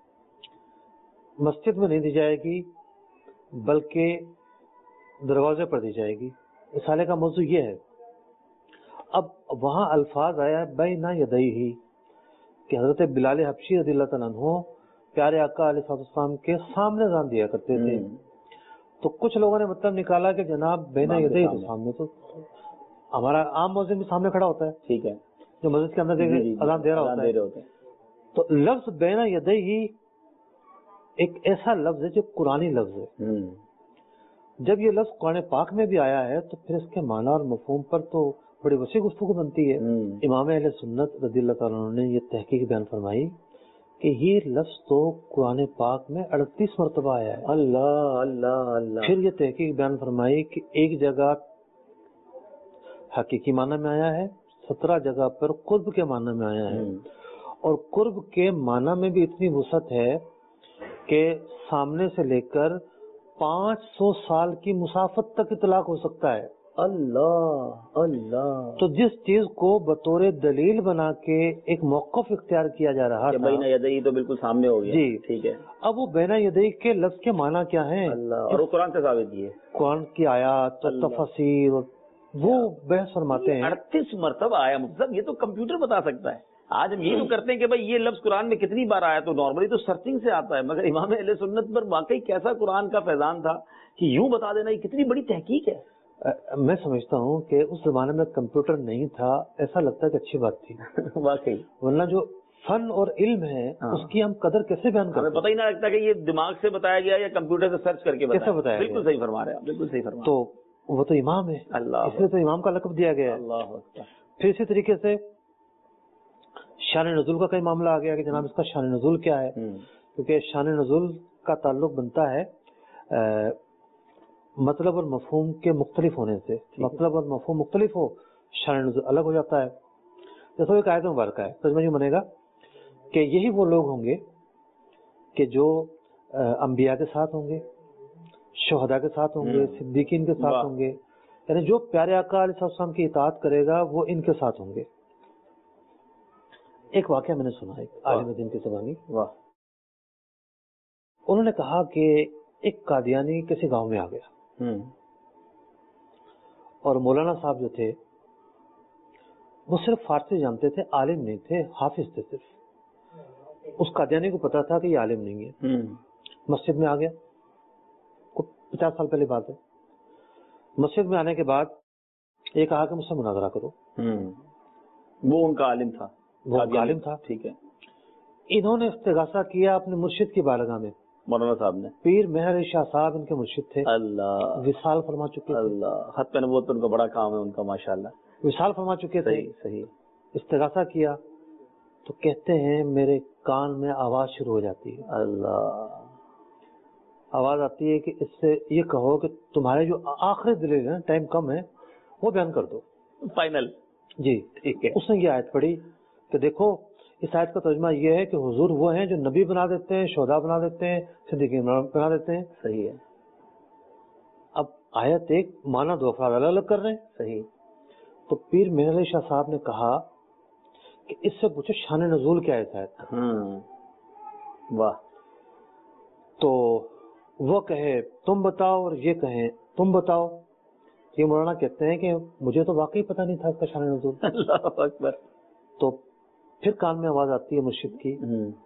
مسجد میں نہیں دی جائے گی بلکہ دروازے پر دی جائے گی. رسالے کا موضوع یہ ہے. اب وہاں الفاظ آیا بین یدیہ کہ حضرت بلال حبشی رضی اللہ تعالیٰ عنہ پیارے آقا علیہ السلام کے سامنے اذان دیا کرتے تھے. تو کچھ لوگوں نے مطلب نکالا کہ جناب بین یدیہ تو سامنے, تو ہمارا عام مؤذن بھی سامنے کھڑا ہوتا ہے. ٹھیک ہے, جو مسجد کے اندر اذان دے رہا ہوتا ہے. تو لفظ بین یدیہ ایک ایسا لفظ ہے جو قرآنی لفظ ہے. جب یہ لفظ قرآن پاک میں بھی آیا ہے تو پھر اس کے معنی اور مفہوم پر تو بڑی وسیع گفتگو بنتی ہے. امام اہل سنت رضی اللہ تعالیٰ عنہ نے یہ تحقیق بیان فرمائی کہ یہ لفظ تو قرآن پاک میں اڑتیس مرتبہ آیا ہے. اللہ اللہ اللہ. پھر یہ تحقیق بیان فرمائی کہ ایک جگہ حقیقی معنی میں آیا ہے, سترہ جگہ پر قرب کے معنی میں آیا ہے, اور قرب کے معنی میں بھی اتنی وسعت ہے کہ سامنے سے لے کر پانچ سو سال کی مسافت تک اطلاق ہو سکتا ہے. اللہ اللہ. تو جس چیز کو بطور دلیل بنا کے ایک موقف اختیار کیا جا رہا تھا, بین یدیہ تو بالکل سامنے ہو گیا. جی ٹھیک ہے. اب وہ بین یدیہ کے لفظ کے معنی کیا ہیں, اللہ, اور وہ قرآن سے ثابت کی ہے. قرآن کی آیات اور تفاسیر وہ بحث فرماتے ہیں. اڑتیس مرتبہ آیا, مطلب یہ تو کمپیوٹر بتا سکتا ہے. آج ہم یہ تو کرتے ہیں کہ بھائی یہ لفظ قرآن میں کتنی بار آیا, تو نارملی تو سرچنگ سے آتا ہے, مگر امام اہل سنت پر واقعی کیسا قرآن کا فیضان تھا کہ یوں بتا دینا یہ کتنی بڑی تحقیق ہے. میں سمجھتا ہوں کہ اس زمانے میں کمپیوٹر نہیں تھا, ایسا لگتا ہے کہ اچھی بات تھی واقعی, ورنہ جو فن اور علم ہے اس کی ہم قدر کیسے بیان کرتے ہیں, پتہ ہی نہ لگتا کہ یہ دماغ سے بتایا گیا یا کمپیوٹر سے سرچ کر کے کیسے بتایا. بالکل صحیح فرما رہے ہیں, بالکل صحیح فرما. تو وہ تو امام ہے, اللہ, اس لیے تو امام کا لقب دیا گیا ہے. اللہ. پھر اسی طریقے سے شان نزول کا کئی معاملہ آ گیا کہ جناب اس کا شان نزول کیا ہے, کیونکہ شان نزول کا تعلق بنتا ہے مطلب اور مفہوم کے مختلف ہونے سے. مطلب اور مفہوم مختلف ہو, شان نزول الگ ہو جاتا ہے. جیسا ایک آیت مبارکہ ہے, ترجمہ یوں بنے گا کہ یہی وہ لوگ ہوں گے کہ جو انبیاء کے ساتھ ہوں گے, شہداء کے ساتھ ہوں گے, صدیقین کے ساتھ ہوں گے, یعنی جو پیارے آقا علیہ السلام کی اطاعت کرے گا وہ ان کے ساتھ ہوں گے. ایک واقعہ میں نے سنا, ایک عالم دین کی زبانی, واہ, انہوں نے کہا کہ ایک قادیانی کسی گاؤں میں آ گیا اور مولانا صاحب جو تھے وہ صرف فارسی جانتے تھے, عالم نہیں تھے, حافظ تھے صرف. اس قادیانی کو پتا تھا کہ یہ عالم نہیں ہے. مسجد میں آ گیا, پچاس سال پہلے بات ہے. مسجد میں آنے کے بعد یہ کہا کہ مجھ سے مناظرہ کرو. وہ ان کا عالم تھا, وہ عالم تھا. ٹھیک ہے. انہوں نے استغاثہ کیا اپنے مرشد کی بارگاہ میں, مولانا صاحب نے. پیر مہر علی شاہ صاحب ان کے مرشد تھے. اللہ. وصال فرما چکے تھے. اللہ. ختم نبوت پر ان کا بڑا کام ہے ان کا, ماشاءاللہ. وصال فرما چکے تھے. صحیح صحیح. استغاثہ کیا تو کہتے ہیں میرے کان میں آواز شروع ہو جاتی ہے. اللہ. آواز آتی ہے کہ اس سے یہ کہو کہ تمہارے جو آخری دلیل ہے, ٹائم کم ہے, وہ بیان کر دو. فائنل. جی ٹھیک ہے. اس نے یہ آیت پڑھی کہ دیکھو اس آیت کا ترجمہ یہ ہے کہ حضور وہ ہیں جو نبی بنا دیتے ہیں, شہداء بنا دیتے ہیں, صدیقین بنا دیتے ہیں. صحیح ہے. اب آیت ایک, معنی دو افراد الگ الگ کر رہے ہیں. صحیح. تو پیر مہر علی شاہ صاحب نے کہا کہ اس سے پوچھو شان نزول کیا ہے اس آیت کا. واہ. تو وہ کہے تم بتاؤ اور یہ کہیں تم بتاؤ. یہ مولانا کہتے ہیں کہ مجھے تو واقعی پتہ نہیں تھا اس کا شان نزول. اللہ اکبر. تو پھر کان میں آواز آتی ہے مرشد کی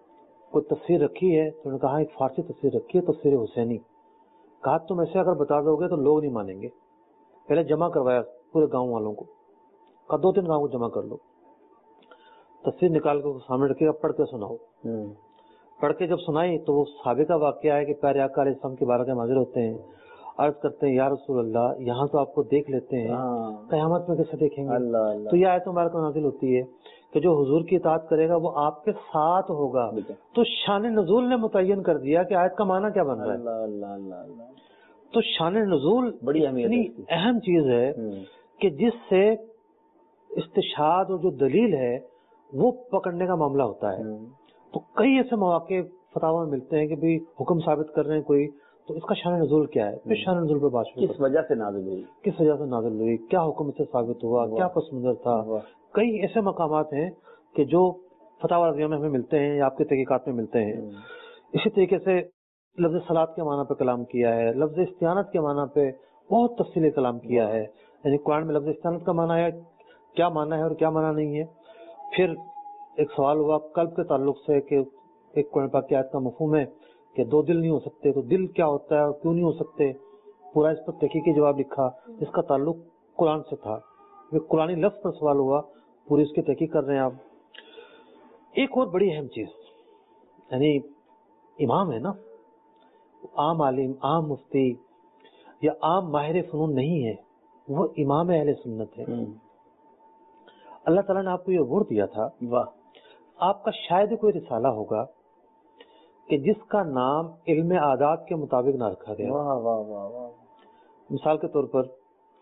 कोई तफसीर रखी है? तो उन्होंने कहा एक फारसी तफसीर रखी है, तफसीर हुसैनी। कहा तुम ऐसे अगर बता दोगे तो लोग नहीं मानेंगे। पहले जमा करवाया पूरे गांव वालों को, कहा दो तीन गांव को जमा कर लो, तफसीर निकाल कर सामने रखी, अब पढ़ के सुनाओ। पढ़ के जब सुनाई तो वो साहबे का वाकया है कि प्यारे आका अलैहि सलाम की बारगाह में हाजिर होते हैं, अर्ज करते हैं या रसूल अल्लाह यहाँ तो आपको देख लेते हैं, कयामत में कैसे देखेंगे? अल्लाह अल्लाह। तो यह आयत मुबारक नाज़िल होती है कि जो हुजूर की इताअत करेगा वो आपके साथ होगा। तो शान नुज़ूल ने मुतय्यन कर दिया कि आयत का माना क्या बन रहा है। अल्लाह अल्लाह अल्लाह। तो शान नुज़ूल बड़ी अहम चीज है कि जिससे इस्तिशाद और जो दलील है वो पकड़ने का मामला होता है। तो कई ऐसे मौके फतावा में मिलते हैं कि भाई हुक्म साबित कर रहे हैं कोई, तो इसका शान नुज़ूल क्या है, फिर शान नुज़ूल पर बात किस वजह से नाज़िल हुई, किस वजह से नाज़िल हुई, क्या हुक्म इससे साबित हुआ, क्या पस मंजर था। कई ऐसे मकामात हैं कि जो फतावा रज़िया में हमें मिलते हैं या आपके तहकीकात में मिलते हैं। इसी तरीके से लफ्ज़ सलात के माना पे कलाम किया है, लफ्ज़ इस्तियानत के माना पे बहुत तफसीली कलाम किया है। यानी कुरान में लफ्ज़ इस्तियानत का माना है, क्या माना है और क्या माना नहीं है। फिर एक सवाल हुआ कल्ब के ताल्लुक से कि एक कुरान पाक की आयत का मफहूम है कि दो दिल नहीं हो सकते, तो दिल क्या होता है और क्यों नहीं हो सकते, पूरा इस पर तहकीकी जवाब लिखा, इसका ताल्लुक कुरान से था। फिर कुरानी लफ्ज़ पर सवाल हुआ, पूरी इसकी तहकीक कर रहे हैं आप। एक और बड़ी अहम चीज, यानी इमाम है ना, आम आलिम, आम मुफ्ती या आम माहिर फनून नहीं है, वो इमाम अहले सुन्नत है। अल्लाह ताला ने आपको ये अवार्ड दिया था। वाह। आपका शायद कोई रिसाला होगा कि जिसका नाम इल्म आदात के मुताबिक ना रखा गया। वाह वाह वाह वाह। मिसाल के तौर पर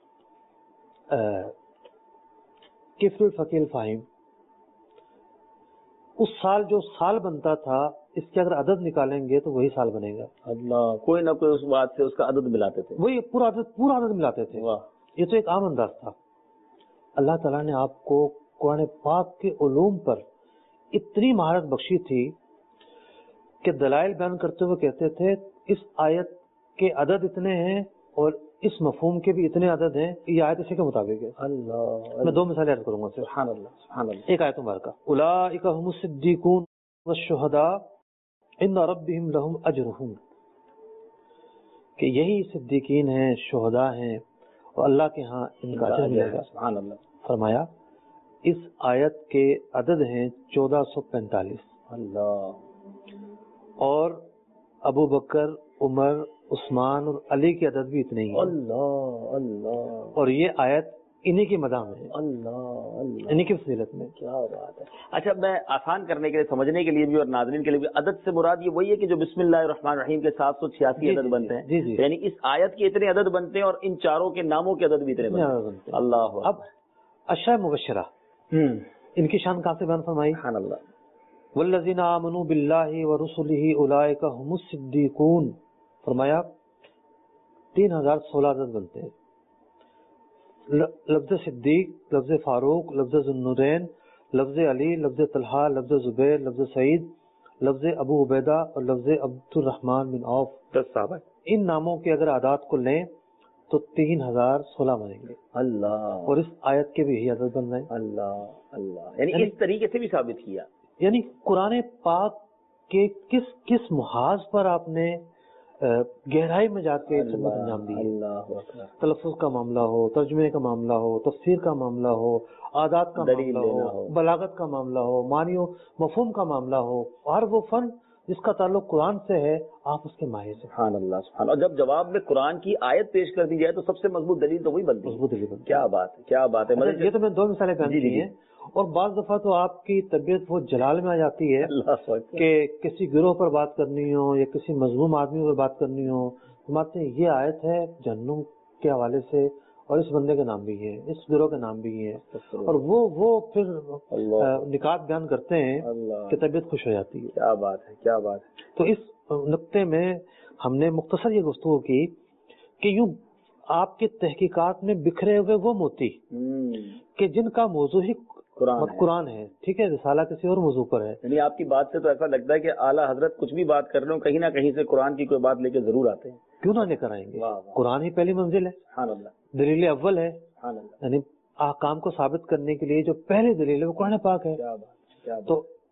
किफ्रुल फकील फाहिम, उस साल जो साल बनता था इसके अगर अदद निकालेंगे तो वही साल बनेगा। अल्लाह, कोई ना कोई उस बात से उसका अदद मिलाते थे, वही पूरा अदद पूरा अदद मिलाते थे। वाह। ये तो एक आम अंदाज था। अल्लाह ताला ने आपको कुरान पाक के उलूम पर इतनी महारत बख्शी थी कि दलाइल बयान करते हुए कहते थे इस आयत के अदद इतने हैं और इस मफहूम के भी इतने अदद हैं, ये आयत इसी के मुताबिक है। अल्लाह। मैं दो मिसालें अर्ज करूंगा। सुभान अल्लाह, सुभान अल्लाह। एक आयत मुबारक, उलाइका हुमुस सिद्दीकून वश्शुहदा इन्ना रब्बिहिम लहुम अजरुहुम, कि यही सिद्दीकीन हैं, शुहदा हैं और अल्लाह के यहाँ इनका अजर मिलेगा। सुभान अल्लाह। फरमाया इस आयत के अदद हैं चौदह सौ पैंतालीस। अल्लाह। और अबू बकर, उमर, उस्मान और अली के अदद भी इतने ही। अल्लाह अल्लाह। और ये आयत इन्हीं की मदाह में है। अल्लाह अल्लाह। इन्हीं की फजीलत में। क्या बात है। अच्छा, मैं आसान करने के लिए, समझने के लिए भी और नाज़रीन के लिए भी, अदद से मुराद ये वही है कि जो बिस्मिल्लाहिर्रहमानिर्रहीम के सात सौ छियासी अदद बनते हैं। जी जी। यानी इस आयत के इतने अदद बनते हैं और इन चारों के नामों के अदद भी इतने बनते हैं। अल्लाह। अब अशरा मुबशरा, इनकी शान कहाँ से बयान फरमाई। अल्लाह। वल्लज़ीना आमनू बिल्लाहि व रुसुलिही उलाइका हुमुस सिद्दीकून, फरमाया तीन हजार सोलह अदद बनते हैं। लफ्ज़ सिद्दीक, लफ्ज़ फारूक, लफ्ज़ ज़ुन्नुरैन, लफ्ज़ अली, लफ्ज़ तलहा, लफ्ज़ जुबैर, लफ्ज़ सईद, लफ्ज़ अबू उबैदा और लफ्ज़ अब्दुर्रहमान बिन औफ, दस साहब। इन नामों के अगर आदात को लें तो तीन हजार सोलह बनेंगे। अल्लाह। और इस आयत के भी यही अदद बन रहे हैं। अल्लाह अल्लाह। यानी इस तरीके से भी साबित किया, यानी कुरान पाक के किस किस मुहाज पर आपने गहराई में जाके खिदमत अंजाम दी है। तलफ़्फ़ुज़ का मामला हो, तर्जुमे का मामला हो, तफसीर का मामला हो, आदात का मामला हो, बलागत का मामला हो, मानियो मफहूम का मामला हो, हर वो फन जिसका ताल्लुक कुरान से है आप उसके माहिर से। सुभान अल्लाह, सुभान। और जब जवाब में कुरान की आयत पेश कर दी जाए तो सबसे मजबूत दलील तो वही बनती है। मजबूत दलील। क्या बात है, क्या बात है। मतलब ये तो मैं दो मिसालें बयान की हैं। और बाज़ दफा तो आपकी तबीयत वो जलाल में आ जाती है कि किसी गिरोह पर बात करनी हो या किसी मजलूम आदमी पर बात करनी हो, तो ये आयत है जहन्नुम के हवाले से और इस बंदे के नाम भी है, इस गिरोह के नाम भी है, और वो वो फिर निकात बयान करते हैं कि तबीयत खुश हो जाती है। क्या बात है, क्या बात है। तो इस नुक्ते में हमने मुख्तसर ये गुफ्तगू की कि यूं आपके तहकीकात में बिखरे हुए वो मोती कि जिनका मौजू ही कुरान है, कुरान है, ठीक है, रिसाला किसी और मौजू पर है। यानी आपकी बात से तो ऐसा लगता है कि आला हजरत कुछ भी बात कर रहे हो, कहीं ना कहीं से कुरान की कोई बात लेके जरूर आते हैं। क्यों ना लेकर आएंगे। कुरान ही पहली मंजिल है, दलील अव्वल है। यानी आकाम को साबित करने के लिए जो पहले दलील है वो कुरान पाक है। क्या बात, क्या बात। तो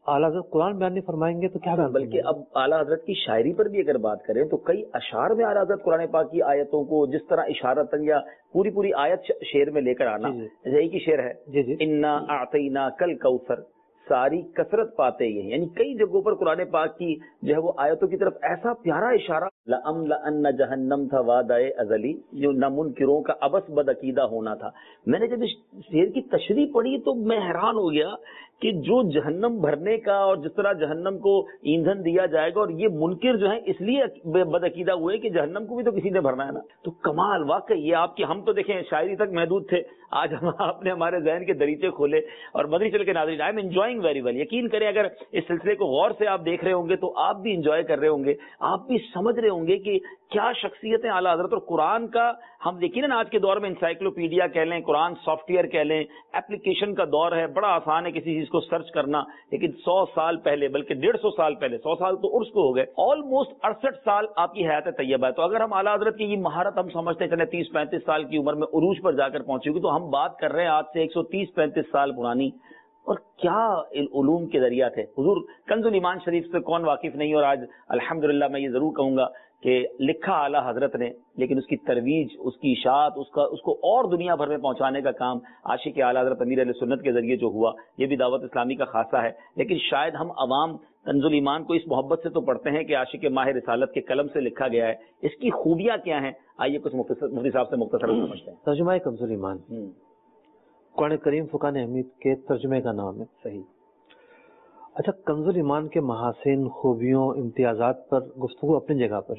اعلیٰ حضرت قرآن بیان نہیں فرمائیں گے تو کیا بیان بلکہ اب اعلیٰ حضرت کی شاعری پر بھی اگر بات کریں تو کئی اشعار میں اعلیٰ حضرت قرآن پاک کی آیتوں کو جس طرح اشارتاً یا پوری پوری آیت شعر میں لے کر آنا، جیسے ایک ہی شعر ہے جی جی انا اعطینا کل کوثر، ساری کثرت پاتے یہ ہیں، یعنی کئی جگہوں پر قرآن پاک کی جو ہے وہ آیتوں کی طرف ایسا پیارا اشارہ، لَأَمْلَأَنَّ جَهَنَّمَ تھا وعدۂ ازلی، جو نامنکروں کا ابس بدعقیدہ ہونا تھا۔ میں نے جب اس شعر کی تشریح پڑھی تو میں حیران ہو گیا کہ جو جہنم بھرنے کا اور جس طرح جہنم کو ایندھن دیا جائے گا، اور یہ منکر جو ہیں اس لیے بدعقیدہ ہوئے کہ جہنم کو بھی تو کسی نے بھرنا ہے نا، تو کمال واقعی یہ آپ کی، ہم تو دیکھیں شاعری تک محدود تھے، آج ہم آپ نے ہمارے ذہن کے دریچے کھولے، اور مدنی چل کے ناظرین I am enjoying very well, یقین کریں اگر اس سلسلے کو غور سے آپ دیکھ رہے ہوں گے تو آپ بھی انجوائے کر رہے ہوں گے، آپ بھی سمجھ رہے ہوں گے کہ کیا شخصیتیں اعلیٰ حضرت، اور قرآن کا ہم یقیناً آج کے دور میں انسائکلوپیڈیا کہہ لیں، قرآن سافٹ ویئر کہہ لیں، اپلیکیشن کا دور ہے، بڑا آسان ہے کسی چیز کو سرچ کرنا، لیکن سو سال پہلے، بلکہ ڈیڑھ سو سال پہلے، سو سال تو عرس کو ہو گئے، آلموسٹ اڑسٹھ سال آپ کی حیات طیبہ ہے، تو اگر ہم اعلیٰ حضرت کی یہ مہارت ہم سمجھتے ہیں چلے تیس پینتیس سال کی عمر میں عروج پر جا کر پہنچی ہوگی، تو ہم بات کر رہے ہیں آج سے ایک سو تیس پینتیس سال پرانی، اور کیا علوم کے ذریعہ تھے حضور۔ کنز الایمان شریف سے کون واقف نہیں، اور آج الحمدللہ میں یہ ضرور کہوں گا کہ لکھا اعلیٰ حضرت نے، لیکن اس کی ترویج، اس کی اشاعت، اس کا اس کو اور دنیا بھر میں پہنچانے کا کام عاشق اعلیٰ حضرت امیر اہل سنت کے ذریعے جو ہوا، یہ بھی دعوت اسلامی کا خاصہ ہے۔ لیکن شاید ہم عوام کنز الایمان کو اس محبت سے تو پڑھتے ہیں کہ عاشق ماہ رسالت کے قلم سے لکھا گیا ہے، اس کی خوبیاں کیا ہیں، آئیے کچھ مفتی صاحب سے مختصر سمجھتے ہیں۔ ترجمہ کنز الایمان قرآن کریم فقان احمد کے ترجمے کا نام ہے۔ صحیح۔ اچھا، کنز الایمان کے محاسن، خوبیوں، امتیازات پر گفتگو اپنی جگہ پر،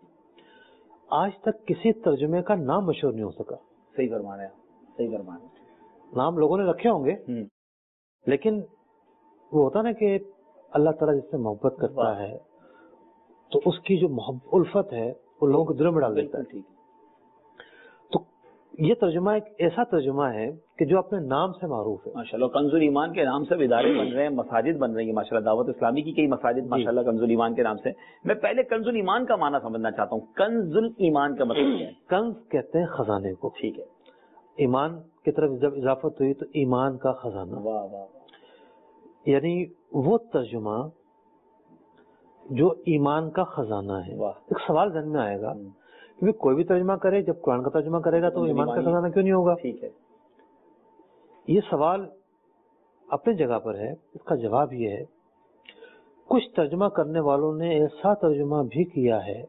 آج تک کسی ترجمے کا نام مشہور نہیں ہو سکا۔ صحیح فرما رہے ہیں، صحیح فرما رہے ہیں۔ نام لوگوں نے رکھے ہوں گے، لیکن وہ ہوتا نا کہ اللہ تعالیٰ جس سے محبت کرتا ہے تو اس کی جو محبت الفت ہے وہ لوگوں کو دل میں ڈال دیتا ہے۔ تو یہ ترجمہ ایک ایسا ترجمہ ہے کہ جو اپنے نام سے معروف ہے ماشاءاللہ۔ کنز الایمان کے نام سے ادارے بن رہے ہیں، مساجد بن رہی ہیں ماشاءاللہ، دعوت اسلامی کی کئی مساجد ماشاءاللہ کنز الایمان کے نام سے۔ میں پہلے کنز الایمان کا معنی سمجھنا چاہتا ہوں، کنز الایمان کا مطلب کیا ہے؟ کنز کہتے ہیں خزانے کو، ٹھیک ہے۔ ایمان کی طرف جب اضافت ہوئی تو ایمان کا خزانہ، واہ واہ، یعنی وہ ترجمہ جو ایمان کا خزانہ ہے۔ ایک سوال ذہن میں آئے گا، کیونکہ کوئی بھی ترجمہ کرے، جب قرآن کا ترجمہ کرے گا تو ایمان کا خزانہ کیوں نہیں ہوگا؟ ٹھیک ہے۔ یہ سوال اپنی جگہ پر ہے، اس کا جواب یہ ہے، کچھ ترجمہ کرنے والوں نے ایسا ترجمہ بھی کیا ہے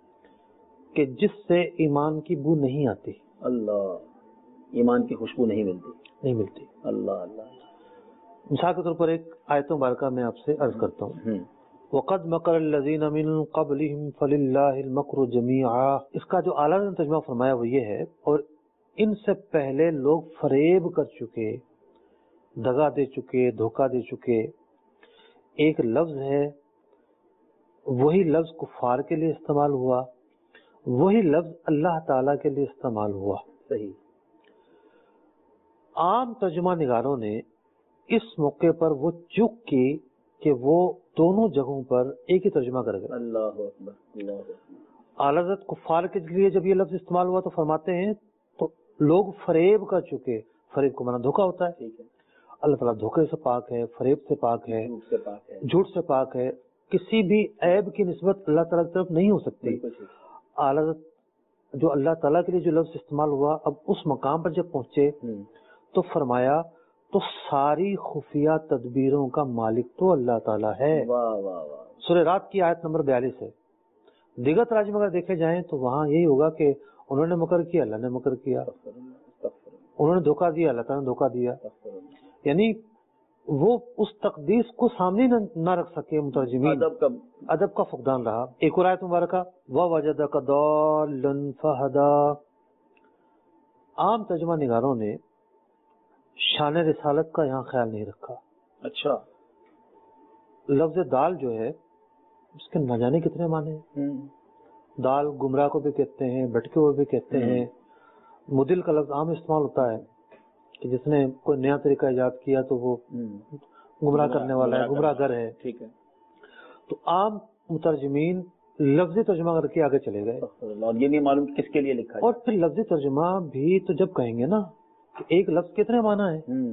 کہ جس سے ایمان کی بو نہیں آتی، اللہ، ایمان کی خوشبو نہیں ملتی، نہیں ملتی۔ اللہ اللہ۔ مثال کے طور پر ایک آیت مبارکہ میں آپ سے عرض کرتا ہوں، وَقَدْ مَكَرَ الَّذِينَ مِن قَبْلِهِمْ فَلِلَّهِ الْمَكْرُ جَمِيعًا، اس کا جو اعلیٰ نے ترجمہ فرمایا وہ یہ ہے، اور ان سے پہلے لوگ فریب کر چکے، دغا دے چکے، دھوکہ دے چکے۔ ایک لفظ ہے، وہی لفظ کفار کے لیے استعمال ہوا، وہی لفظ اللہ تعالیٰ کے لیے استعمال ہوا۔ صحیح۔ عام ترجمہ نگاروں نے اس موقع پر وہ چوک کی کہ وہ دونوں جگہوں پر ایک ہی ترجمہ کر گئے۔ اللہ اکبر، اللہ اکبر۔ اعلیٰ حضرت کفار کے لیے جب یہ لفظ استعمال ہوا تو فرماتے ہیں تو لوگ فریب کر چکے، فریب کو مانا دھوکہ ہوتا ہے، ٹھیک ہے۔ اللہ تعالیٰ دھوکے سے پاک ہے، فریب سے پاک ہے، جھوٹ سے پاک ہے، جھوٹ سے پاک ہے، کسی بھی عیب کی نسبت اللہ تعالیٰ کی طرف نہیں ہو سکتی۔ بالکل ٹھیک۔ اعلیٰ حضرت جو اللہ تعالیٰ کے لیے جو لفظ استعمال ہوا، اب اس مقام پر جب پہنچے تو فرمایا تو ساری خفیہ تدبیروں کا مالک تو اللہ تعالیٰ ہے۔ واہ واہ واہ۔ سورہ رات کی آیت نمبر بیالیس ہے۔ دیگر تراجم اگر دیکھے جائیں تو وہاں یہی ہوگا کہ انہوں نے مکر کیا، اللہ نے مکر کیا، انہوں نے دھوکہ دیا، اللہ تعالیٰ نے دھوکہ دیا، یعنی وہ اس تقدیس کو سامنے نہ رکھ سکے مترجمین، ادب کا ادب کا فقدان رہا۔ ایک اور آیت مبارکہ وَوَجَدَكَ ضَالًّا فَهَدَىٰ، عام ترجمہ نگاروں نے شان رسالت کا یہاں خیال نہیں رکھا۔ اچھا، لفظ دال جو ہے اس کے نہ جانے کتنے معنی ہیں۔ دال گمراہ کو بھی کہتے ہیں، بھٹکے ہوئے بھی کہتے ہیں۔ مدل کا لفظ عام استعمال ہوتا ہے کہ جس نے کوئی نیا طریقہ ایجاد کیا تو وہ گمراہ کرنے والا ہے، گمراہ گر ہے۔ ٹھیک ہے۔ تو عام مترجمین لفظی ترجمہ کر کے آگے چلے گئے، اور یہ نہیں معلوم کس کے لیے لکھا ہے۔ اور پھر لفظی ترجمہ بھی تو جب کہیں گے نا کہ ایک لفظ کتنے معنی ہے،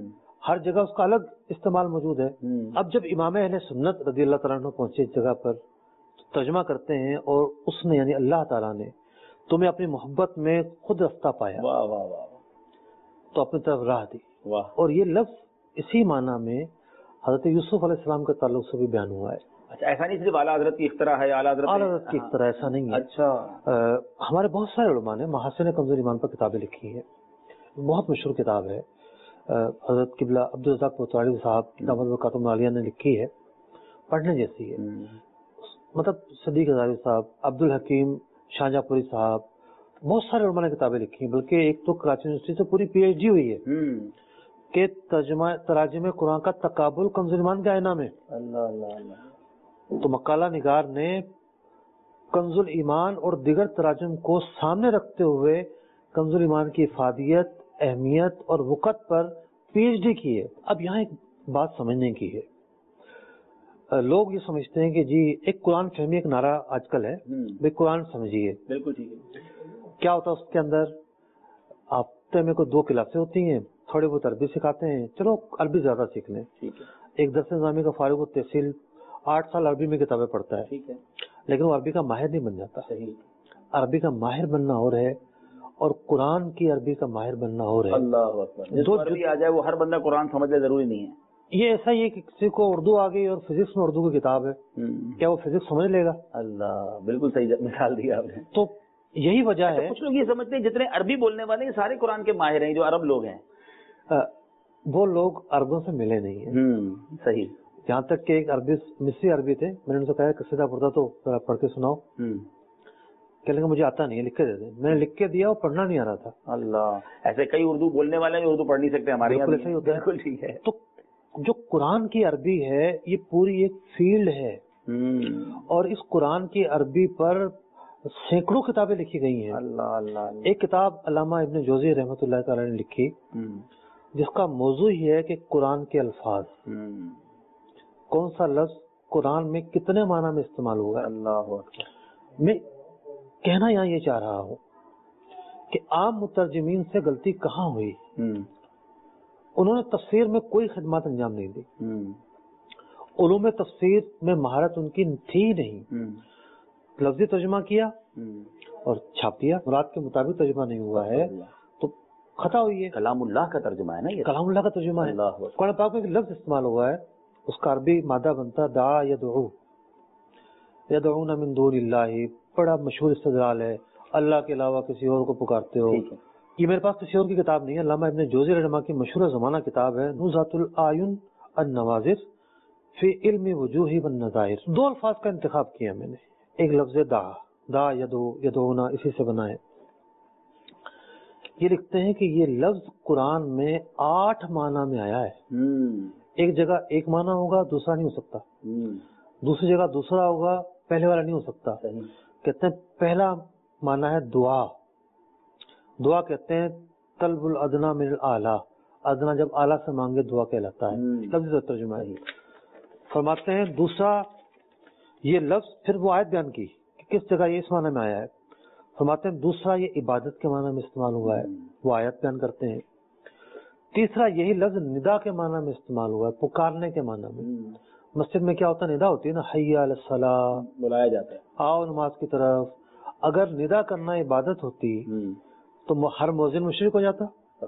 ہر جگہ اس کا الگ استعمال موجود ہے. اب جب امام اہل سنت رضی اللہ تعالیٰ عنہ پہنچے اس جگہ پر ترجمہ کرتے ہیں اور اس نے یعنی اللہ تعالیٰ نے تمہیں اپنی محبت میں خود رفتہ پایا, واہ واہ واہ, تو اپنی طرف راہ دی. واہ. اور یہ لفظ اسی معنی میں حضرت یوسف علیہ السلام کے تعلق سے بھی بیان ہوا ہے. اچھا, ایسا نہیں صرف اعلیٰ حضرت کی اختراع ہے, اعلیٰ حضرت اعلیٰ حضرت کی اختراع ایسا نہیں ہے. اچھا, ہمارے بہت سارے علماء نے محاسن کنز ایمان پر کتابیں لکھی ہیں, بہت مشہور کتاب ہے. حضرت قبلہ عبدالرزاق کوتوالی صاحب دامت برکاتہم العالیہ نے لکھی ہے, پڑھنے جیسی ہے. مطلب صدیق ہزاری صاحب, عبد الحکیم شاہجہاں پوری صاحب, بہت سارے علماء نے کتابیں لکھی ہیں. بلکہ ایک تو کراچی یونیورسٹی سے پوری پی ایچ ڈی ہوئی ہے کہ ترجمہ تراجم قرآن کا تقابل کنز ایمان کے آئینہ میں. اللہ اللہ اللہ. تو مقالہ نگار نے کنز ایمان اور دیگر تراجم کو سامنے رکھتے ہوئے کنز ایمان کی افادیت, اہمیت اور وقت پر پی ایچ ڈی کی ہے. اب یہاں ایک بات سمجھنے کی ہے, لوگ یہ سمجھتے ہیں کہ جی ایک قرآن فہمی ایک نعرہ آج کل ہے, بھائی قرآن سمجھیے. بالکل ٹھیک ہے. کیا ہوتا ہے اس کے اندر, ہفتے میں کوئی دو کلاسیں ہوتی ہیں, تھوڑے بہت عربی سکھاتے ہیں, چلو عربی زیادہ سیکھ لیں. ایک درس نظامی کا فارغ التحصیل آٹھ سال عربی میں کتابیں پڑھتا ہے, لیکن وہ عربی کا ماہر نہیں بن جاتا. عربی کا ماہر بننا اور ہے اور قرآن کی عربی کا ماہر بننا اور ہے. اللہ اکبر. جو عربی آ جائے وہ ہر بندہ قرآن سمجھ لے ضروری نہیں ہے. یہ ایسا ہی ہے کہ کسی کو اردو آ گئی اور فزکس میں اردو کی کتاب ہے, کیا وہ فزکس سمجھ لے گا؟ اللہ, بالکل صحیح مثال دی آپ نے. تو یہی وجہ ہے, کچھ لوگ یہ سمجھتے ہیں جتنے عربی بولنے والے ہیں سارے قرآن کے ماہر ہیں, جو عرب لوگ ہیں وہ لوگ عربوں سے ملے نہیں ہیں. صحیح. یہاں تک کہ ایک عربی مصری عربی تھے, میں نے ان سے کہا قصیدہ پڑھتا تو ذرا پڑھ کے سناؤ. کہنے لگا مجھے آتا نہیں ہے, لکھ کے دے دیں. میں نے لکھ کے دیا اور پڑھنا نہیں آ رہا تھا. اللہ, ایسے کئی اردو بولنے والے ہیں جو اردو پڑھ نہیں سکتے ہمارے یہاں. بالکل بالکل ٹھیک ہے. تو جو قرآن کی عربی ہے یہ پوری ایک فیلڈ ہے, اور اس قرآن کی عربی پر سینکڑوں کتابیں لکھی گئی ہیں. اللہ اللہ. ایک کتاب علامہ ابن جوزی رحمۃ اللہ تعالی نے لکھی جس کا موضوع ہی ہے کہ قرآن کے الفاظ, کون سا لفظ قرآن میں کتنے معنی میں استعمال ہوا ہے. اللہ. میں کہنا یہاں یہ چاہ رہا ہوں کہ عام مترجمین سے غلطی کہاں ہوئی. انہوں نے تفسیر میں کوئی خدمات انجام نہیں دی. علوم تفسیر میں مہارت ان کی تھی نہیں. لفظی ترجمہ کیا اور چھاپ دیا, مراد کے مطابق ترجمہ نہیں ہوا ہے تو خطا ہوئی ہے. کلام اللہ کا ترجمہ ہے نا, یہ کلام اللہ کا ترجمہ ہے. قرآن پاک میں ایک لفظ استعمال ہوا ہے, اس کا عربی مادہ بنتا دعا یدعو, یدعون من دون اللہ, بڑا مشہور استدلال ہے, اللہ کے علاوہ کسی اور کو پکارتے ہو. یہ میرے پاس کسی اور کی کتاب نہیں ہے, علامہ ابن جوزی رحمہ کی مشہور زمانہ کتاب ہے نزہۃ الاعین النواظر فی علم وجوہ والنظائر. دو الفاظ کا انتخاب کیا میں نے, ایک لفظ دعا, دا یدعو یدعونا اسی سے بنا ہے. یہ لکھتے ہیں کہ یہ لفظ قرآن میں آٹھ معنی میں آیا ہے. ایک جگہ ایک معنی ہوگا, دوسرا نہیں ہو سکتا. دوسری جگہ دوسرا ہوگا, پہلے والا نہیں ہو سکتا. کہتے ہیں پہلا معنی ہے دعا. دعا کہتے ہیں طلب الادنا من الاعلی, ادنا جب اعلیٰ سے مانگے دعا کہلاتا ہے. لفظ ترجمہ ہے. فرماتے ہیں دوسرا یہ لفظ, پھر وہ آیت بیان کی کہ کس جگہ یہ اس معنی میں آیا ہے. فرماتے ہیں دوسرا یہ عبادت کے معنی میں استعمال ہوا ہے, وہ آیت بیان کرتے ہیں. تیسرا یہی لفظ ندا کے معنی میں استعمال ہوا ہے, پکارنے کے معنی میں. مسجد میں کیا ہوتا ہے, ندا ہوتی ہے نا, حی علی الصلاۃ, بلایا جاتا ہے, آؤ نماز کی طرف. اگر ندا کرنا عبادت ہوتی تو ہر مؤذن مشرک ہو جاتا.